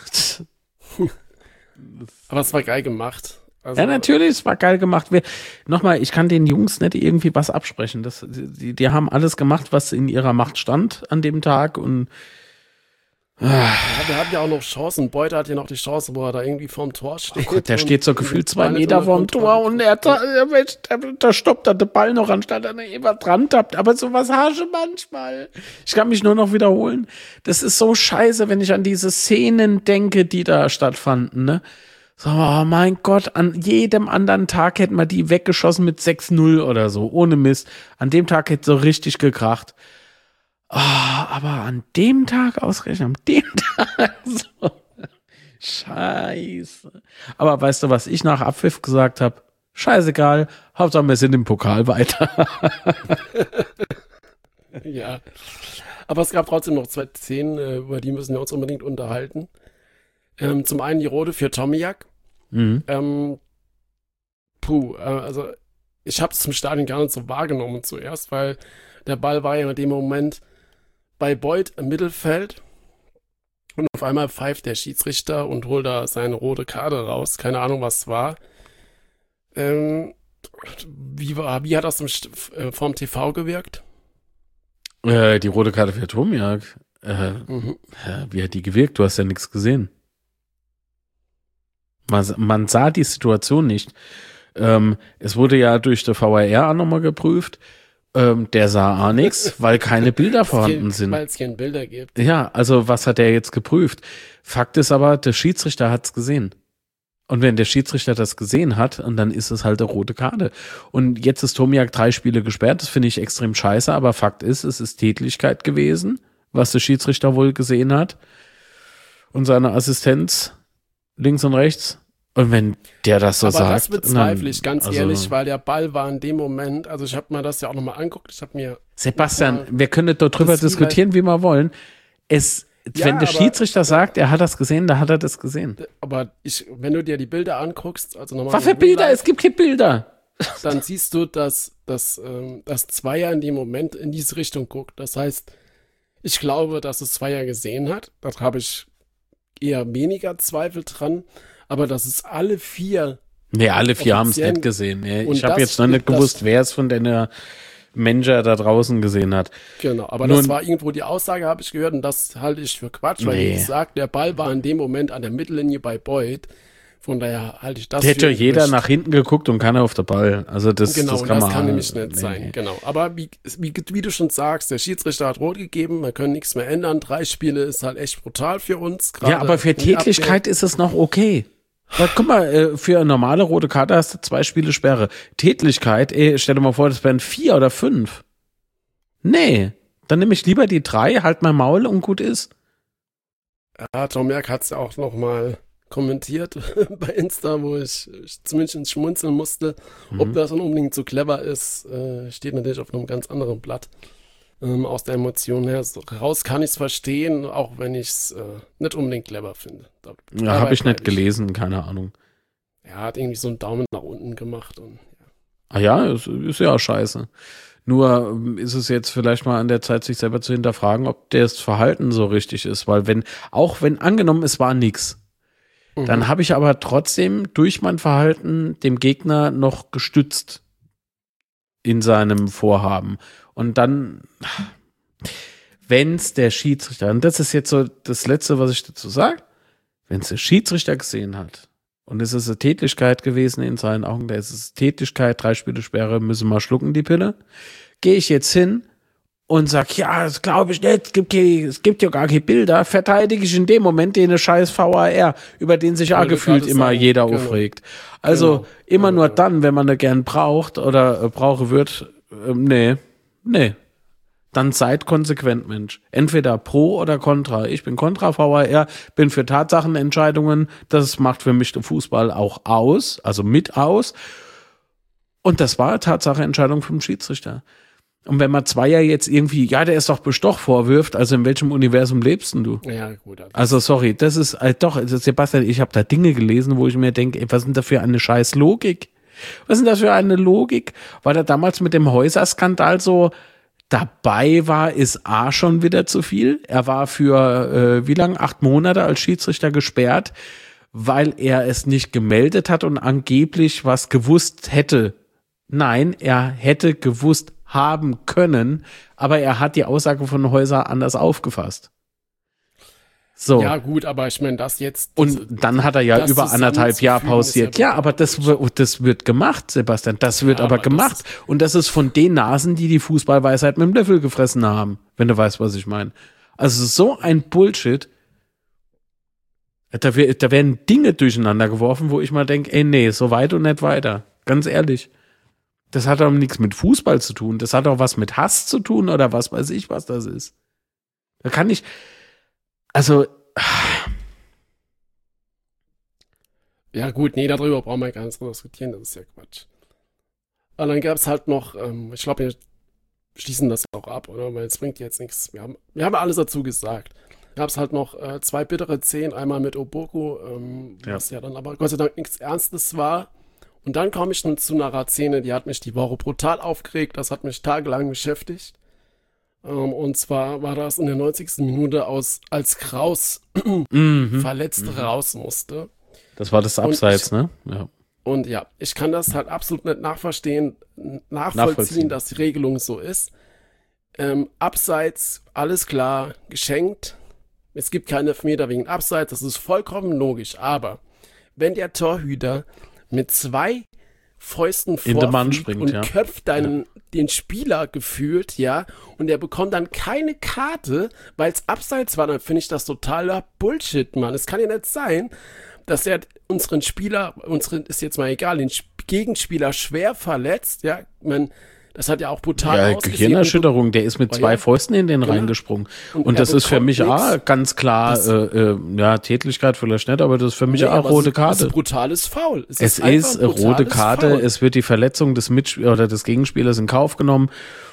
Aber es war geil gemacht. Also, Ja, natürlich, es war geil gemacht. Wir, nochmal, ich kann den Jungs nicht irgendwie was absprechen. Das, die, die haben alles gemacht, was in ihrer Macht stand an dem Tag und Ja, wir hatten ja auch noch Chancen. Beuter hat ja noch die Chance, wo er da irgendwie vorm Tor steht. oh Gott, der und steht so gefühlt zwei Ball Meter unter vorm Kontrolle. Tor und er, der, der, der stoppt dann den Ball noch, anstatt dass er eben dran tappt. Aber sowas hasche manchmal. Ich kann mich nur noch wiederholen. Das ist so scheiße, wenn ich an diese Szenen denke, die da stattfanden, ne? So, oh mein Gott, an jedem anderen Tag hätten wir die weggeschossen mit sechs null oder so, ohne Mist. An dem Tag hätte so richtig gekracht. Oh, aber an dem Tag ausgerechnet, an dem Tag so. Scheiße. Aber weißt du, was ich nach Abpfiff gesagt habe? Scheißegal, Hauptsache wir sind im Pokal weiter. Ja. Aber es gab trotzdem noch zwei Szenen, äh, über die müssen wir uns unbedingt unterhalten. Ähm, zum einen die rote für Tomiak. Mhm. Ähm, puh, äh, also ich habe es im Stadion gar nicht so wahrgenommen zuerst, weil der Ball war ja in dem Moment bei Beuth im Mittelfeld und auf einmal pfeift der Schiedsrichter und holt da seine rote Karte raus. Keine Ahnung, was es war. Ähm, wie, war wie hat das im, St- äh, vom T V gewirkt? Äh, die rote Karte für Tomiak. Äh, Mhm. äh, wie hat die gewirkt? Du hast ja nichts gesehen. Man, man sah die Situation nicht. Ähm, es wurde ja durch die V R R auch nochmal geprüft. Ähm, der sah auch nichts, weil keine Bilder vorhanden sind. Weil es keine Bilder gibt. Ja, also was hat er jetzt geprüft? Fakt ist aber, der Schiedsrichter hat es gesehen. Und wenn der Schiedsrichter das gesehen hat, und dann ist es halt eine rote Karte. Und jetzt ist Tomiak drei Spiele gesperrt, das finde ich extrem scheiße, aber Fakt ist, es ist Tätlichkeit gewesen, was der Schiedsrichter wohl gesehen hat. Und seine Assistenz links und rechts. Und wenn der das so Aber sagt. das bezweifle ich, dann, ganz also, ehrlich, weil der Ball war in dem Moment, also ich habe mir das ja auch nochmal angeguckt, ich habe mir Sebastian, Ja, wir können doch drüber diskutieren, wie wir wollen. Es, Ja, wenn der aber- Schiedsrichter sagt, er hat das gesehen, dann hat er das gesehen. Aber ich, wenn du dir die Bilder anguckst, also nochmal. Was für Bilder? Es gibt hier Bilder. Dann siehst du, dass, dass, ähm, dass Zweier in dem Moment in diese Richtung guckt. Das heißt, ich glaube, dass es Zweier gesehen hat. Da habe ich eher weniger Zweifel dran. Aber dass es alle vier. Nee, alle vier haben es Offiziell- nicht gesehen. Nee, Und ich habe das- jetzt noch nicht das- gewusst, wer es von den Menschen da draußen gesehen hat. Genau, aber Nun- das war irgendwo die Aussage, habe ich gehört, und das halte ich für Quatsch, weil, Nee. wie gesagt, der Ball war in dem Moment an der Mittellinie bei Boyd. Von daher halte ich das Da hätte für ja jeder nicht. nach hinten geguckt und keiner auf der Ball. Also das, Genau, das das kann kann, man kann nämlich nicht nee. sein. Genau. Aber wie, wie, wie du schon sagst, der Schiedsrichter hat rot gegeben, wir können nichts mehr ändern. Drei Spiele ist halt echt brutal für uns. Ja, aber für die Abwehr. Tätlichkeit ist es noch okay. Ja, guck mal, äh, für eine normale rote Karte hast du zwei Spiele Sperre. Tätlichkeit, ey, stell dir mal vor, das wären vier oder fünf. Nee, dann nehme ich lieber die drei, halt mein Maul und gut ist. Ja, Tom Merck hat es ja auch nochmal kommentiert bei Insta, wo ich, ich zumindest schmunzeln musste. Ob Mhm. das dann unbedingt so clever ist, äh, steht natürlich auf einem ganz anderen Blatt. Ähm, aus der Emotion her. So, raus kann ich es verstehen, auch wenn ich es äh, nicht unbedingt clever finde. Da, Ja, dabei habe ich nicht bleib gelesen, keine Ahnung. Er hat irgendwie so einen Daumen nach unten gemacht. Und, ja. Ah ja, ist, ist ja auch scheiße. Nur ähm, ist es jetzt vielleicht mal an der Zeit, sich selber zu hinterfragen, ob das Verhalten so richtig ist. Weil wenn, auch wenn angenommen, es war nix, Mhm. dann habe ich aber trotzdem durch mein Verhalten dem Gegner noch gestützt in seinem Vorhaben. Und dann, wenn es der Schiedsrichter, und das ist jetzt so das Letzte, was ich dazu sage, wenn es der Schiedsrichter gesehen hat, und es ist eine Tätlichkeit gewesen in seinen Augen, da ist es Tätlichkeit, drei Spiele Sperre, müssen wir schlucken, die Pille, gehe ich jetzt hin und sag, ja, das glaube ich nicht, es gibt, keine, es gibt ja gar keine Bilder, verteidige ich in dem Moment den scheiß V A R, über den sich auch Wollte gefühlt gerade immer sagen, jeder genau. aufregt. Also Genau. immer Ja, nur ja. dann, wenn man da gern braucht oder äh, brauche wird, äh, nee, nee. Dann seid konsequent, Mensch. Entweder pro oder contra. Ich bin contra V A R, bin für Tatsachenentscheidungen. Das macht für mich den Fußball auch aus, also mit aus. Und das war eine Tatsachenentscheidung vom Schiedsrichter. Und wenn man Zweier jetzt irgendwie, ja, der ist doch Bestoch vorwirft, also in welchem Universum lebst denn du? Ja, gut. Also, Also sorry, das ist äh, doch, also Sebastian, ich habe da Dinge gelesen, wo ich mir denke, ey, was sind da für eine scheiß Logik? Was sind das für eine Logik? Weil er damals mit dem Häuser-Skandal so dabei war, ist A schon wieder zu viel. Er war für äh, wie lang? Acht Monate als Schiedsrichter gesperrt, weil er es nicht gemeldet hat und angeblich was gewusst hätte. Nein, er hätte gewusst haben können, aber er hat die Aussage von Häuser anders aufgefasst. So. ja, gut, aber ich meine, das jetzt. Und dann hat er ja das über anderthalb Jahre zusammenzufügen ist pausiert. ja Ja, aber das, wird- das wird gemacht, Sebastian. Das wird Ja, aber aber das gemacht. ist- Und das ist von den Nasen, die die Fußballweisheit mit dem Löffel gefressen haben. Wenn du weißt, was ich meine. Also so ein Bullshit. Da, wir- da werden Dinge durcheinander geworfen, wo ich mal denke, ey, nee, so weit und nicht weiter. Ganz ehrlich. Das hat auch nichts mit Fußball zu tun. Das hat auch was mit Hass zu tun oder was weiß ich, was das ist. Da kann ich, also, Ja, gut, nee, darüber brauchen wir gar nicht drüber diskutieren, das ist ja Quatsch. Aber dann gab es halt noch, ähm, ich glaube, wir schließen das auch ab, oder? Weil es bringt jetzt nichts. Wir haben, wir haben alles dazu gesagt. Gab es halt noch äh, zwei bittere Szenen, einmal mit Oboku, ähm, Ja. was ja dann aber Gott sei Dank nichts Ernstes war. Und dann komme ich nun zu einer Szene, die hat mich die Woche brutal aufgeregt, das hat mich tagelang beschäftigt. Ähm, und zwar war das in der neunzigsten Minute aus, als Kraus mhm. verletzt raus musste. Das war das Und Abseits, ich- ne? Ja. Und ja, ich kann das halt absolut nicht nachverstehen, nachvollziehen, Nachvollziehen. dass die Regelung so ist. Ähm, Abseits, alles klar, geschenkt. Es gibt keine Elfmeter wegen Abseits, das ist vollkommen logisch. Aber wenn der Torhüter mit zwei Fäusten In den Mann vorfliegt springt, und ja. köpft deinen, den Spieler gefühlt, ja, und der bekommt dann keine Karte, weil es Abseits war, dann finde ich das totaler Bullshit, Mann. Es kann ja nicht sein, dass er unseren Spieler, unseren, ist jetzt mal egal, den Sp- Gegenspieler schwer verletzt, ja, man, das hat ja auch brutal Ja, ausgesehen. Gehirnerschütterung, der ist mit Oh, zwei ja. Fäusten in den Genau. reingesprungen. Und Und, er das ist für bekommt mich nix. auch ganz klar, Das- äh, äh, ja, Tätlichkeit vielleicht nicht, aber das ist für mich Nee, auch aber rote es, Es ist Karte. ein brutales Foul. Es einfach ist ein rote brutales Karte, Foul. es wird die Verletzung des Mitspielers oder des Gegenspielers in Kauf genommen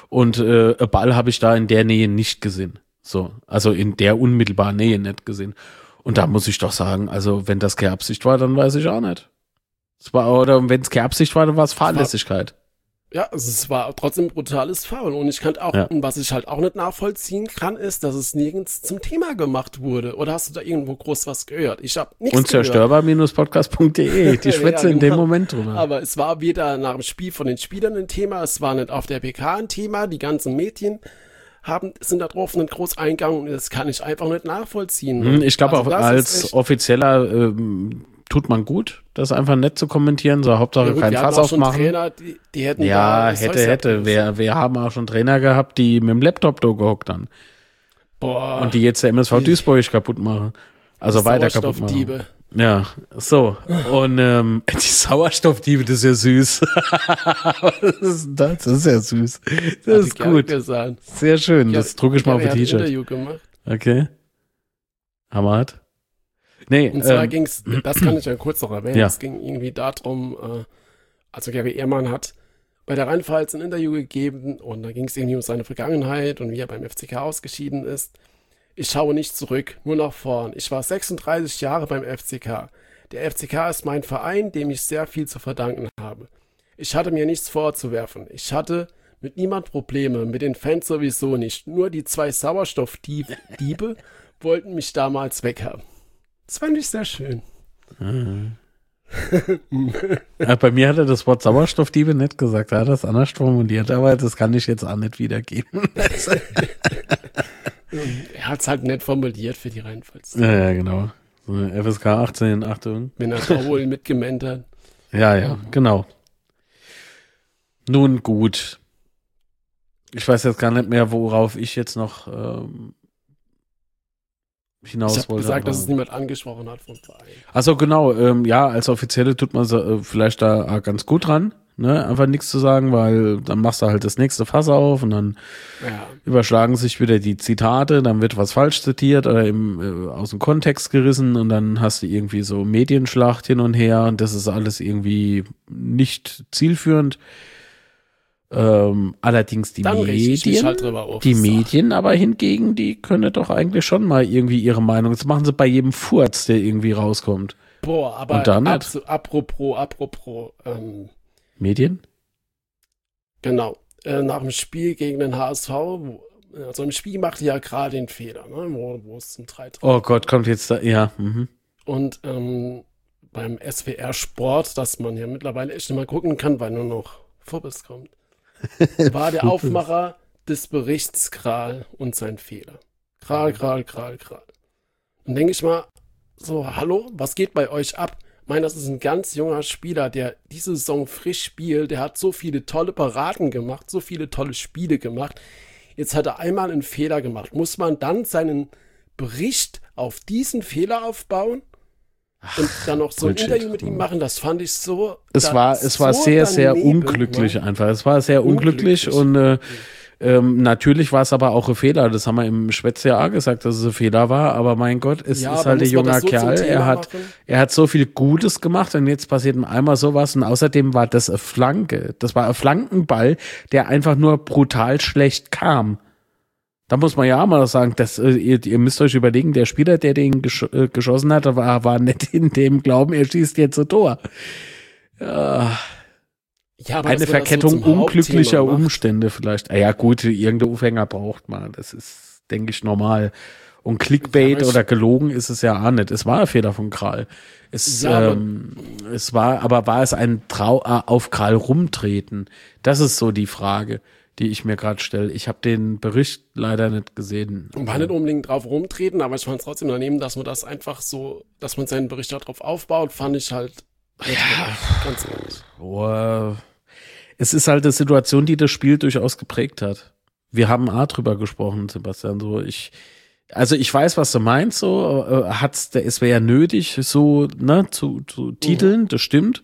Und äh, ein Ball habe ich da in der Nähe nicht gesehen. So, also in der unmittelbaren Nähe nicht gesehen. Und da muss ich doch sagen, also wenn das keine Absicht war, dann weiß ich auch nicht. Es war, oder wenn es keine Absicht war, dann war es Fahrlässigkeit. Ja, also es war trotzdem ein brutales Foul. Und ich kann auch, Ja. und was ich halt auch nicht nachvollziehen kann, ist, dass es nirgends zum Thema gemacht wurde. Oder hast du da irgendwo groß was gehört? Ich habe nichts gehört. Unzerstörbar-podcast punkt de, die schwätze Ja, in dem genau. Moment drüber. Aber es war weder nach dem Spiel von den Spielern ein Thema, es war nicht auf der P K ein Thema, die ganzen Medien haben, sind da drauf nicht groß eingegangen und das kann ich einfach nicht nachvollziehen. Hm, Ich glaube, Also auch das als ist echt- Offizieller ähm, tut man gut, das einfach nett zu kommentieren, so Hauptsache Ja gut, kein wir hatten Fass auch schon aufmachen. Trainer, die, die hätten Ja, da das hätte, Zeug hätte. abgerissen. Wir, wir haben auch schon Trainer gehabt, die mit dem Laptop da gehockt haben. Boah, Und die jetzt der M S V Duisburg kaputt machen. Also weiter kaputt machen. Sauerstoffdiebe. Ja, so. Und ähm, die Sauerstoffdiebe, das ist ja süß. das, ist, das ist ja süß. Das Hat ist die gerne gut. gesagt. Sehr schön. Ja, Das drucke ich mal auf Gary ein hat ein T-Shirt. Interview gemacht. Okay. Hammerhart. Nee, Und zwar ähm, ging's, das kann ich ja kurz noch erwähnen, Ja. es ging irgendwie darum, äh, also Gary Ehrmann hat bei der Rheinpfalz ein Interview gegeben und da ging es irgendwie um seine Vergangenheit und wie er beim F C K ausgeschieden ist. Ich schaue nicht zurück, nur nach vorn. Ich war sechsunddreißig Jahre beim F C K. Der F C K ist mein Verein, dem ich sehr viel zu verdanken habe. Ich hatte mir nichts vorzuwerfen. Ich hatte mit niemand Probleme, mit den Fans sowieso nicht. Nur die zwei Sauerstoffdiebe wollten mich damals weghaben. Das fand ich sehr schön. Ja, bei mir hat er das Wort Sauerstoffdiebe nicht gesagt, er hat das anders formuliert, aber das kann ich jetzt auch nicht wiedergeben. Er hat es halt nett formuliert für die Rheinpfalz. ja, ja, genau. So eine F S K achtzehn, Achtung. Wenn er da wohl mitgemeint hat. Ja, ja, genau. Nun gut. Ich weiß jetzt gar nicht mehr, worauf ich jetzt noch ähm, hinaus Ich habe wollte. gesagt, aber- dass es niemand angesprochen hat vom Verein. Achso, genau. Ähm, ja, als Offizielle tut man so, äh, vielleicht da äh, ganz gut dran, ne? Einfach nichts zu sagen, weil dann machst du halt das nächste Fass auf und dann Ja, überschlagen sich wieder die Zitate, dann wird was falsch zitiert oder im, äh, aus dem Kontext gerissen und dann hast du irgendwie so Medienschlacht hin und her und das ist alles irgendwie nicht zielführend. Ähm, allerdings die dann richte ich mich Medien, halt drüber auf. die So. Medien aber hingegen, die können doch eigentlich schon mal irgendwie ihre Meinung, das machen sie bei jedem Furz, der irgendwie rauskommt. Boah, aber Und dann ab, nicht? apropos, apropos, ähm, Medien? genau, äh, nach dem Spiel gegen den H S V, wo, also im Spiel machte ja gerade den Fehler, ne, wo, wo es zum drei drei Oh Gott, kommt jetzt da, ja, mhm. Und ähm, beim S W R Sport, dass man ja mittlerweile echt nicht mehr gucken kann, weil nur noch Furbis kommt, war der Aufmacher des Berichts Kral und sein Fehler. Kral, Kral, Kral, Kral. Dann denke ich mal, so, hallo, was geht bei euch ab? Ich meine, das ist ein ganz junger Spieler, der diese Saison frisch spielt, der hat so viele tolle Paraden gemacht, so viele tolle Spiele gemacht. Jetzt hat er einmal einen Fehler gemacht. Muss man dann seinen Bericht auf diesen Fehler aufbauen? Und dann noch so ein Bullshit. Interview mit ihm machen, das fand ich so. Es da- war, es war so sehr, sehr daneben, unglücklich ne? einfach. Es war sehr unglücklich, Unglücklich. und äh, ähm, natürlich war es aber auch ein Fehler. Das haben wir im Schwätz ja auch gesagt, dass es ein Fehler war. Aber mein Gott, es Ja, ist aber halt ein muss man junger das so zum Kerl. Thema Er hat, machen? er hat so viel Gutes gemacht und jetzt passiert ihm einmal sowas. Und außerdem war das eine Flanke. Das war ein Flankenball, der einfach nur brutal schlecht kam. Da muss man ja auch mal sagen, dass, äh, ihr, ihr müsst euch überlegen, der Spieler, der den gesch äh, geschossen hat, war, war nicht in dem Glauben, er schießt jetzt ein Tor. Ja, Ja, aber eine dass man das Verkettung so zum unglücklicher Hauptthema macht. Umstände vielleicht. Ah ja gut, irgendein Aufhänger braucht man. Das ist, denke ich, normal. Und Clickbait Ja, aber ich- oder gelogen ist es ja auch nicht. Es war ein Fehler von Kral. Es, Ja, aber- ähm, es war, aber war es ein Trau äh, auf Kral rumtreten? Das ist so die Frage, die ich mir gerade stelle. Ich habe den Bericht leider nicht gesehen. War nicht unbedingt drauf rumtreten, aber ich fand es trotzdem daneben, dass man das einfach so, dass man seinen Bericht darauf aufbaut, fand ich halt. Ja, ganz ehrlich. Boah. Es ist halt eine Situation, die das Spiel durchaus geprägt hat. Wir haben A drüber gesprochen, Sebastian. So, ich, also ich weiß, was du meinst. So, äh, hat's der es wäre ja nötig, so ne, zu, zu titeln. Das stimmt.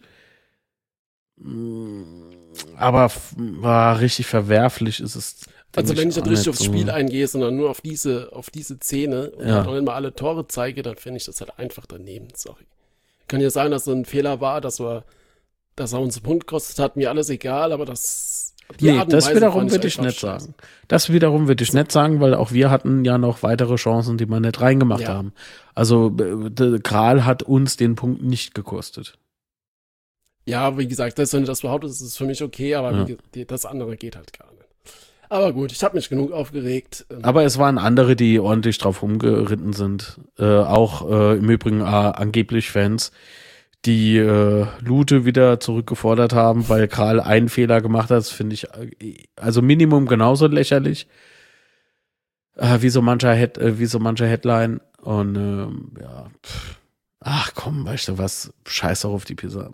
Mm, Aber f- war richtig verwerflich ist es. denk Also wenn ich auch nicht richtig nicht aufs so. Spiel eingehe, sondern nur auf diese, auf diese Szene und Ja. halt noch nicht mal alle Tore zeige, dann finde ich das halt einfach daneben, sorry. Kann ja sein, dass es ein Fehler war, dass er, dass er uns einen Punkt gekostet hat, mir alles egal, aber das Die Nee, Art und das Weise wiederum fand würde ich einfach nicht scheiße. sagen. Das wiederum würde ich nicht sagen, weil auch wir hatten ja noch weitere Chancen, die wir nicht reingemacht Ja. haben. Also äh, der Kral hat uns den Punkt nicht gekostet. Ja, wie gesagt, das, wenn du das behauptest, ist es für mich okay, aber Ja. wie, ge- die- das andere geht halt gar nicht. Aber gut, ich habe mich genug aufgeregt. Ähm, Aber es waren andere, die ordentlich drauf rumgeritten sind. Äh, auch äh, im Übrigen äh, angeblich Fans, die äh, Lute wieder zurückgefordert haben, weil Kral einen Fehler gemacht hat. Das finde ich äh, also Minimum genauso lächerlich äh, wie so mancher Head, äh, wie so mancher Headline. Und ähm, ja, pff. Ach komm, weißt du was? Scheiß doch auf die Pizza.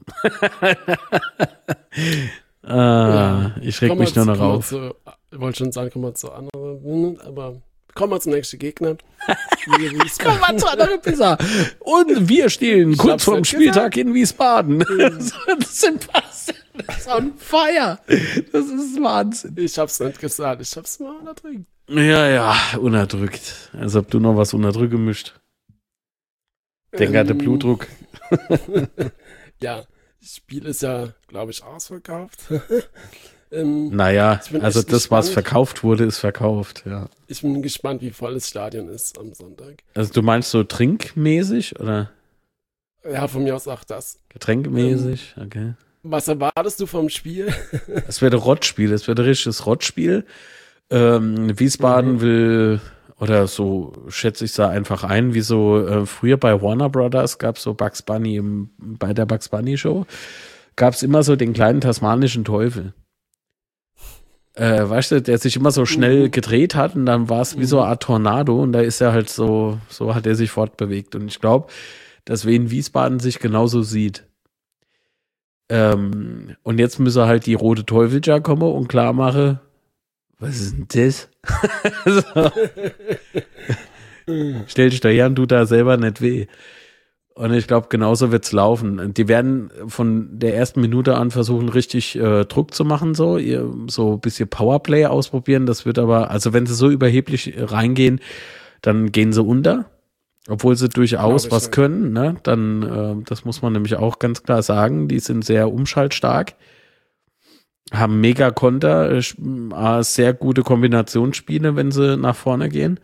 äh, Ja. Ich reg kommen mich wir nur zu- noch kommen wir auf. Zu, ich wollte schon sagen, kommen wir zu anderen, aber kommen wir zum nächsten Gegner. Die Wiesbaden- Komm mal zu anderen Pizza. Und wir stehen Ich kurz hab's vorm nicht Spieltag in Wiesbaden. das sind was. Das ist on fire. Das ist Wahnsinn. Ich hab's nicht gesagt, ich hab's mal unterdrückt. Ja, ja, unterdrückt. Als ob du noch was unterdrücken mischt. Denk an den Ähm, Blutdruck. Ja, das Spiel ist ja, glaube ich, ausverkauft. ähm, Naja, Ich bin also echt das, was gespannt. verkauft wurde, ist verkauft, ja. Ich bin gespannt, wie voll das Stadion ist am Sonntag. Also du meinst so trinkmäßig oder Ja, von mir aus auch das. getränkmäßig? Okay. Was erwartest du vom Spiel? Es wird ein Rottspiel, es wird ein richtiges Rottspiel. Ähm, Wiesbaden will, oder so schätze ich es einfach ein, wie so äh, früher bei Warner Brothers gab es so Bugs Bunny, im, bei der Bugs Bunny Show, gab es immer so den kleinen tasmanischen Teufel. Äh, weißt du, der sich immer so schnell gedreht hat und dann war es wie so eine Art Tornado und da ist er halt so, so hat er sich fortbewegt. Und ich glaube, dass Wien Wiesbaden sich genauso sieht. Ähm, und jetzt müsse halt die rote Teufelscher kommen und klar machen, was ist denn das? so. Stell dich da her und tut da selber nicht weh. Und ich glaube, genauso wird's laufen. Die werden von der ersten Minute an versuchen, richtig äh, Druck zu machen, so, ihr, so ein bisschen Powerplay ausprobieren. Das wird aber, also wenn sie so überheblich reingehen, dann gehen sie unter. Obwohl sie durchaus Glaub ich was nicht. können, ne? Dann, äh, das muss man nämlich auch ganz klar sagen, die sind sehr umschaltstark, haben mega Konter, äh, sp- äh, sehr gute Kombinationsspiele, wenn sie nach vorne gehen.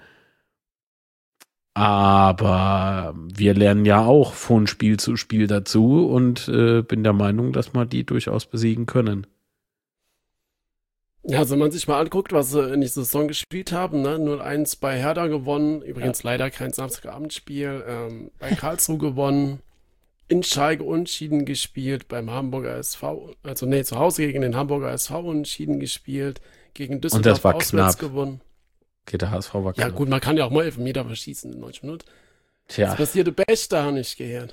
Aber wir lernen ja auch von Spiel zu Spiel dazu und äh, bin der Meinung, dass wir die durchaus besiegen können. Ja, also wenn man sich mal anguckt, was sie in dieser Saison gespielt haben, ne? null eins bei Hertha gewonnen, übrigens leider kein Samstagabendspiel, ähm, bei Karlsruhe gewonnen, in Schalke unentschieden gespielt, beim Hamburger S V, also nee, zu Hause gegen den Hamburger S V unentschieden gespielt, gegen Düsseldorf das war auswärts knapp. gewonnen. Geht der H S V war Ja knapp. gut, man kann ja auch mal Elfmeter verschießen in neunzig Minuten. Tja. Das passierte Best, da habe ich gehört.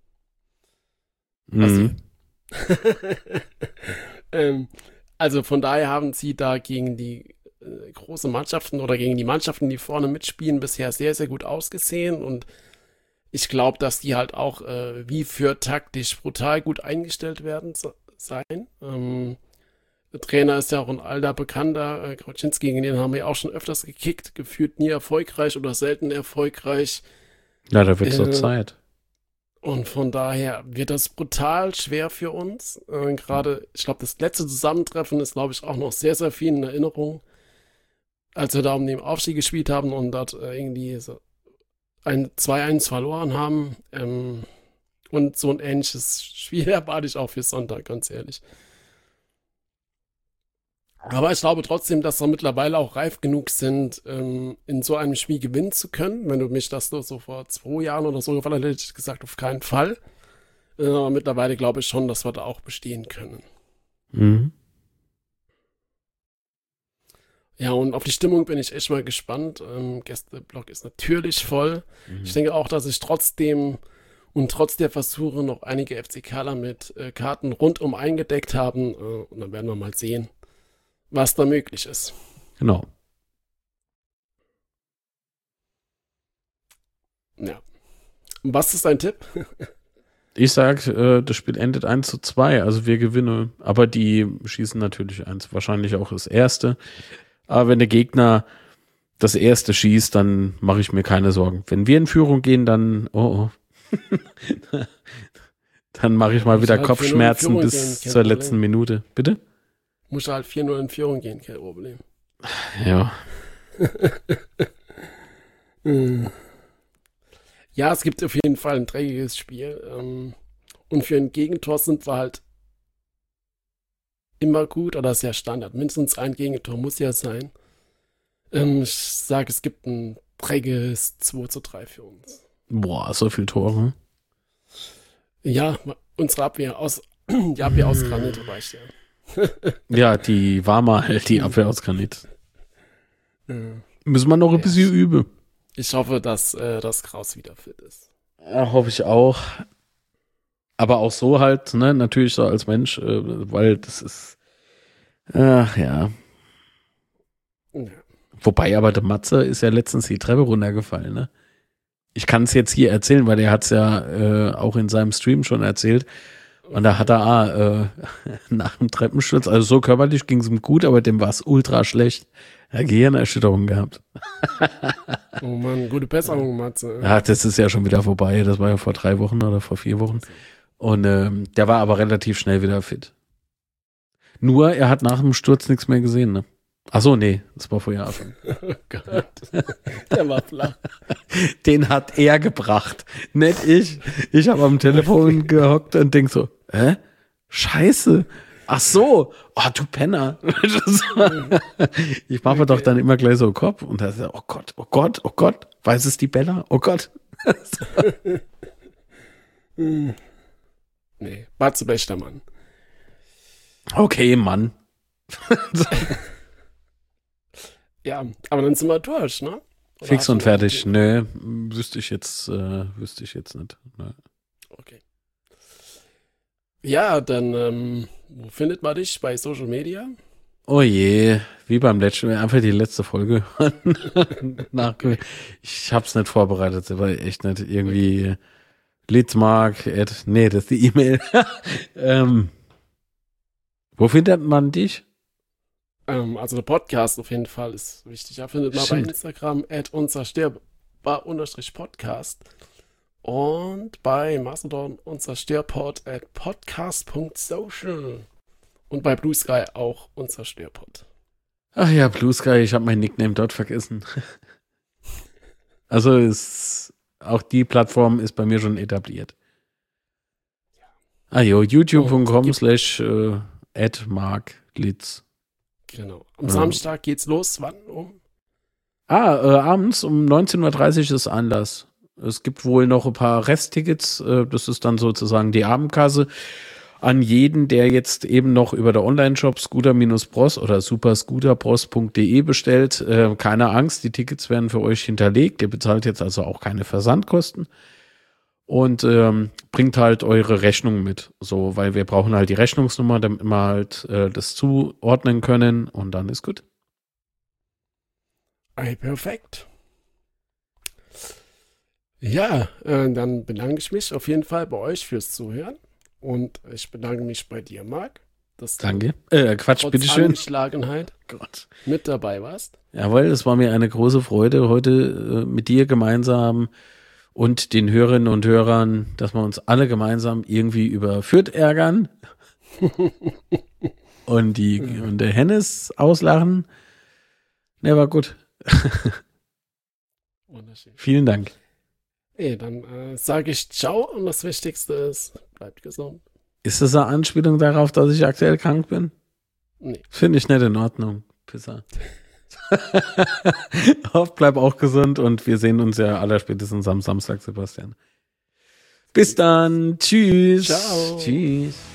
Mhm. ähm, also von daher haben sie da gegen die äh, großen Mannschaften oder gegen die Mannschaften, die vorne mitspielen, bisher sehr, sehr gut ausgesehen und ich glaube, dass die halt auch äh, wie für taktisch brutal gut eingestellt werden so, sein. Ähm, der Trainer ist ja auch ein alter Bekannter, äh, Krautschinski, gegen den haben wir auch schon öfters gekickt, gefühlt nie erfolgreich oder selten erfolgreich. Ja, da wird so Äh, Zeit. Und von daher wird das brutal schwer für uns. Äh, Gerade, ich glaube, das letzte Zusammentreffen ist, glaube ich, auch noch sehr, sehr viel in Erinnerung. Als wir da um den Aufstieg gespielt haben und dort äh, irgendwie so ein zwei eins verloren haben. Ähm, und so ein ähnliches Spiel erwarte ich auch für Sonntag, ganz ehrlich. Aber ich glaube trotzdem, dass wir mittlerweile auch reif genug sind, ähm, in so einem Spiel gewinnen zu können. Wenn du mich das nur so vor zwei Jahren oder so gefragt hättest, hätte ich gesagt, auf keinen Fall. Äh, aber mittlerweile glaube ich schon, dass wir da auch bestehen können. Mhm. Ja, und auf die Stimmung bin ich echt mal gespannt. Ähm, Gästeblock ist natürlich voll. Mhm. Ich denke auch, dass ich trotzdem und trotz der Versuche noch einige FCKler mit äh, Karten rundum eingedeckt haben. Äh, und dann werden wir mal sehen, was da möglich ist. Genau. Ja. Und was ist dein Tipp? Ich sag, äh, das Spiel endet eins zu zwei, also wir gewinnen. Aber die schießen natürlich eins, wahrscheinlich auch das erste. Aber wenn der Gegner das erste schießt, dann mache ich mir keine Sorgen. Wenn wir in Führung gehen, dann, oh, oh. dann mache ich mal Muss wieder halt für null in Kopfschmerzen Führung bis gehen, kein zur Problem. letzten Minute. Bitte? Muss halt vier null in Führung gehen, kein Problem. Ja. Ja, es gibt auf jeden Fall ein dreckiges Spiel. Ähm, und für ein Gegentor sind wir halt immer gut oder sehr Standard. Mindestens ein Gegentor muss ja sein. Ähm, ich sage, es gibt ein dreckiges zwei zu drei für uns. Boah, so viel Tore. Ja, unsere Abwehr aus, die Abwehr aus Granit reicht ja. Ja, die war mal die Abwehr aus Granit. Ja. Müssen wir noch ein Ja. bisschen üben. Ich hoffe, dass äh, das Kraus wieder fit ist. Ja, hoffe ich auch. Aber auch so halt, ne, natürlich so als Mensch, äh, weil das ist, ach ja. Ja. Wobei aber der Matze ist ja letztens die Treppe runtergefallen, ne? Ich kann es jetzt hier erzählen, weil er hat es ja äh, auch in seinem Stream schon erzählt. Und da hat er ah, äh, nach dem Treppensturz, also so körperlich ging es ihm gut, aber dem war es ultra schlecht. Er hat Gehirnerschütterung gehabt. Oh Mann, gute Besserung, Matze. Ja, das ist ja schon wieder vorbei. Das war ja vor drei Wochen oder vor vier Wochen. Und ähm, der war aber relativ schnell wieder fit. Nur, er hat nach dem Sturz nichts mehr gesehen, ne? Ach so, nee, das war vor Jahren schon. Oh Gott. Der war flach. Den hat er gebracht, nicht ich. Ich habe am Telefon gehockt und denk so, hä? Scheiße. Ach so. Oh, du Penner. Ich mache mir doch dann immer gleich so Kopf und da ist er, oh Gott, oh Gott, oh Gott. Weiß es die Bella? Oh Gott. Nee, Matze bester Mann. Okay, Mann. Ja, aber dann sind wir durch, ne? Oder Fix hast du und noch fertig. Ideen? Nö, wüsste ich jetzt, äh, wüsste ich jetzt nicht. Nö. Okay. Ja, dann, ähm, wo findet man dich bei Social Media? Oh je, wie beim letzten, einfach die letzte Folge. Nachge ich hab's nicht vorbereitet, weil echt nicht irgendwie Litzmark, at, nee, das ist die E-Mail. ähm, wo findet man dich? Ähm, also der Podcast auf jeden Fall ist wichtig. Ja, findet man Stimmt. bei Instagram at unzerstörbar unterstrich Podcast und bei Mastodon unzerstörpod at podcast punkt social und bei Blue Sky auch unzerstörpod. Ach ja, Blue Sky, ich habe mein Nickname dort vergessen. Also ist auch die Plattform ist bei mir schon etabliert. Ah jo, youtube punkt com slash at mark litz. Genau. Am Ja. Samstag geht's los. Wann? Um? Ah, äh, abends um neunzehn Uhr dreißig ist Anlass. Es gibt wohl noch ein paar Resttickets. Äh, das ist dann sozusagen die Abendkasse. An jeden, der jetzt eben noch über der Online-Shop scooter-bros oder superscooterbros punkt de bestellt, äh, keine Angst, die Tickets werden für euch hinterlegt. Ihr bezahlt jetzt also auch keine Versandkosten. Und ähm, bringt halt eure Rechnung mit, so, weil wir brauchen halt die Rechnungsnummer, damit wir halt äh, das zuordnen können und dann ist gut. Ey, perfekt. Ja, äh, dann bedanke ich mich auf jeden Fall bei euch fürs Zuhören und ich bedanke mich bei dir, Marc, dass du Danke. Äh, Quatsch, trotz bitteschön. Angeschlagenheit Gott. mit dabei warst. Jawohl, es war mir eine große Freude, heute äh, mit dir gemeinsam und den Hörerinnen und Hörern, dass wir uns alle gemeinsam irgendwie über Fürth ärgern und, die, und der Hennes auslachen. Ne, war gut. Wunderschön. Vielen Dank. Ey, dann äh, sage ich ciao und das Wichtigste ist, bleibt gesund. Ist das eine Anspielung darauf, dass ich aktuell krank bin? Nee. Finde ich nicht in Ordnung. Pisser. Hoff, bleib auch gesund und wir sehen uns ja allerspätestens am Samstag, Sebastian. Bis dann. Tschüss. Ciao. Tschüss.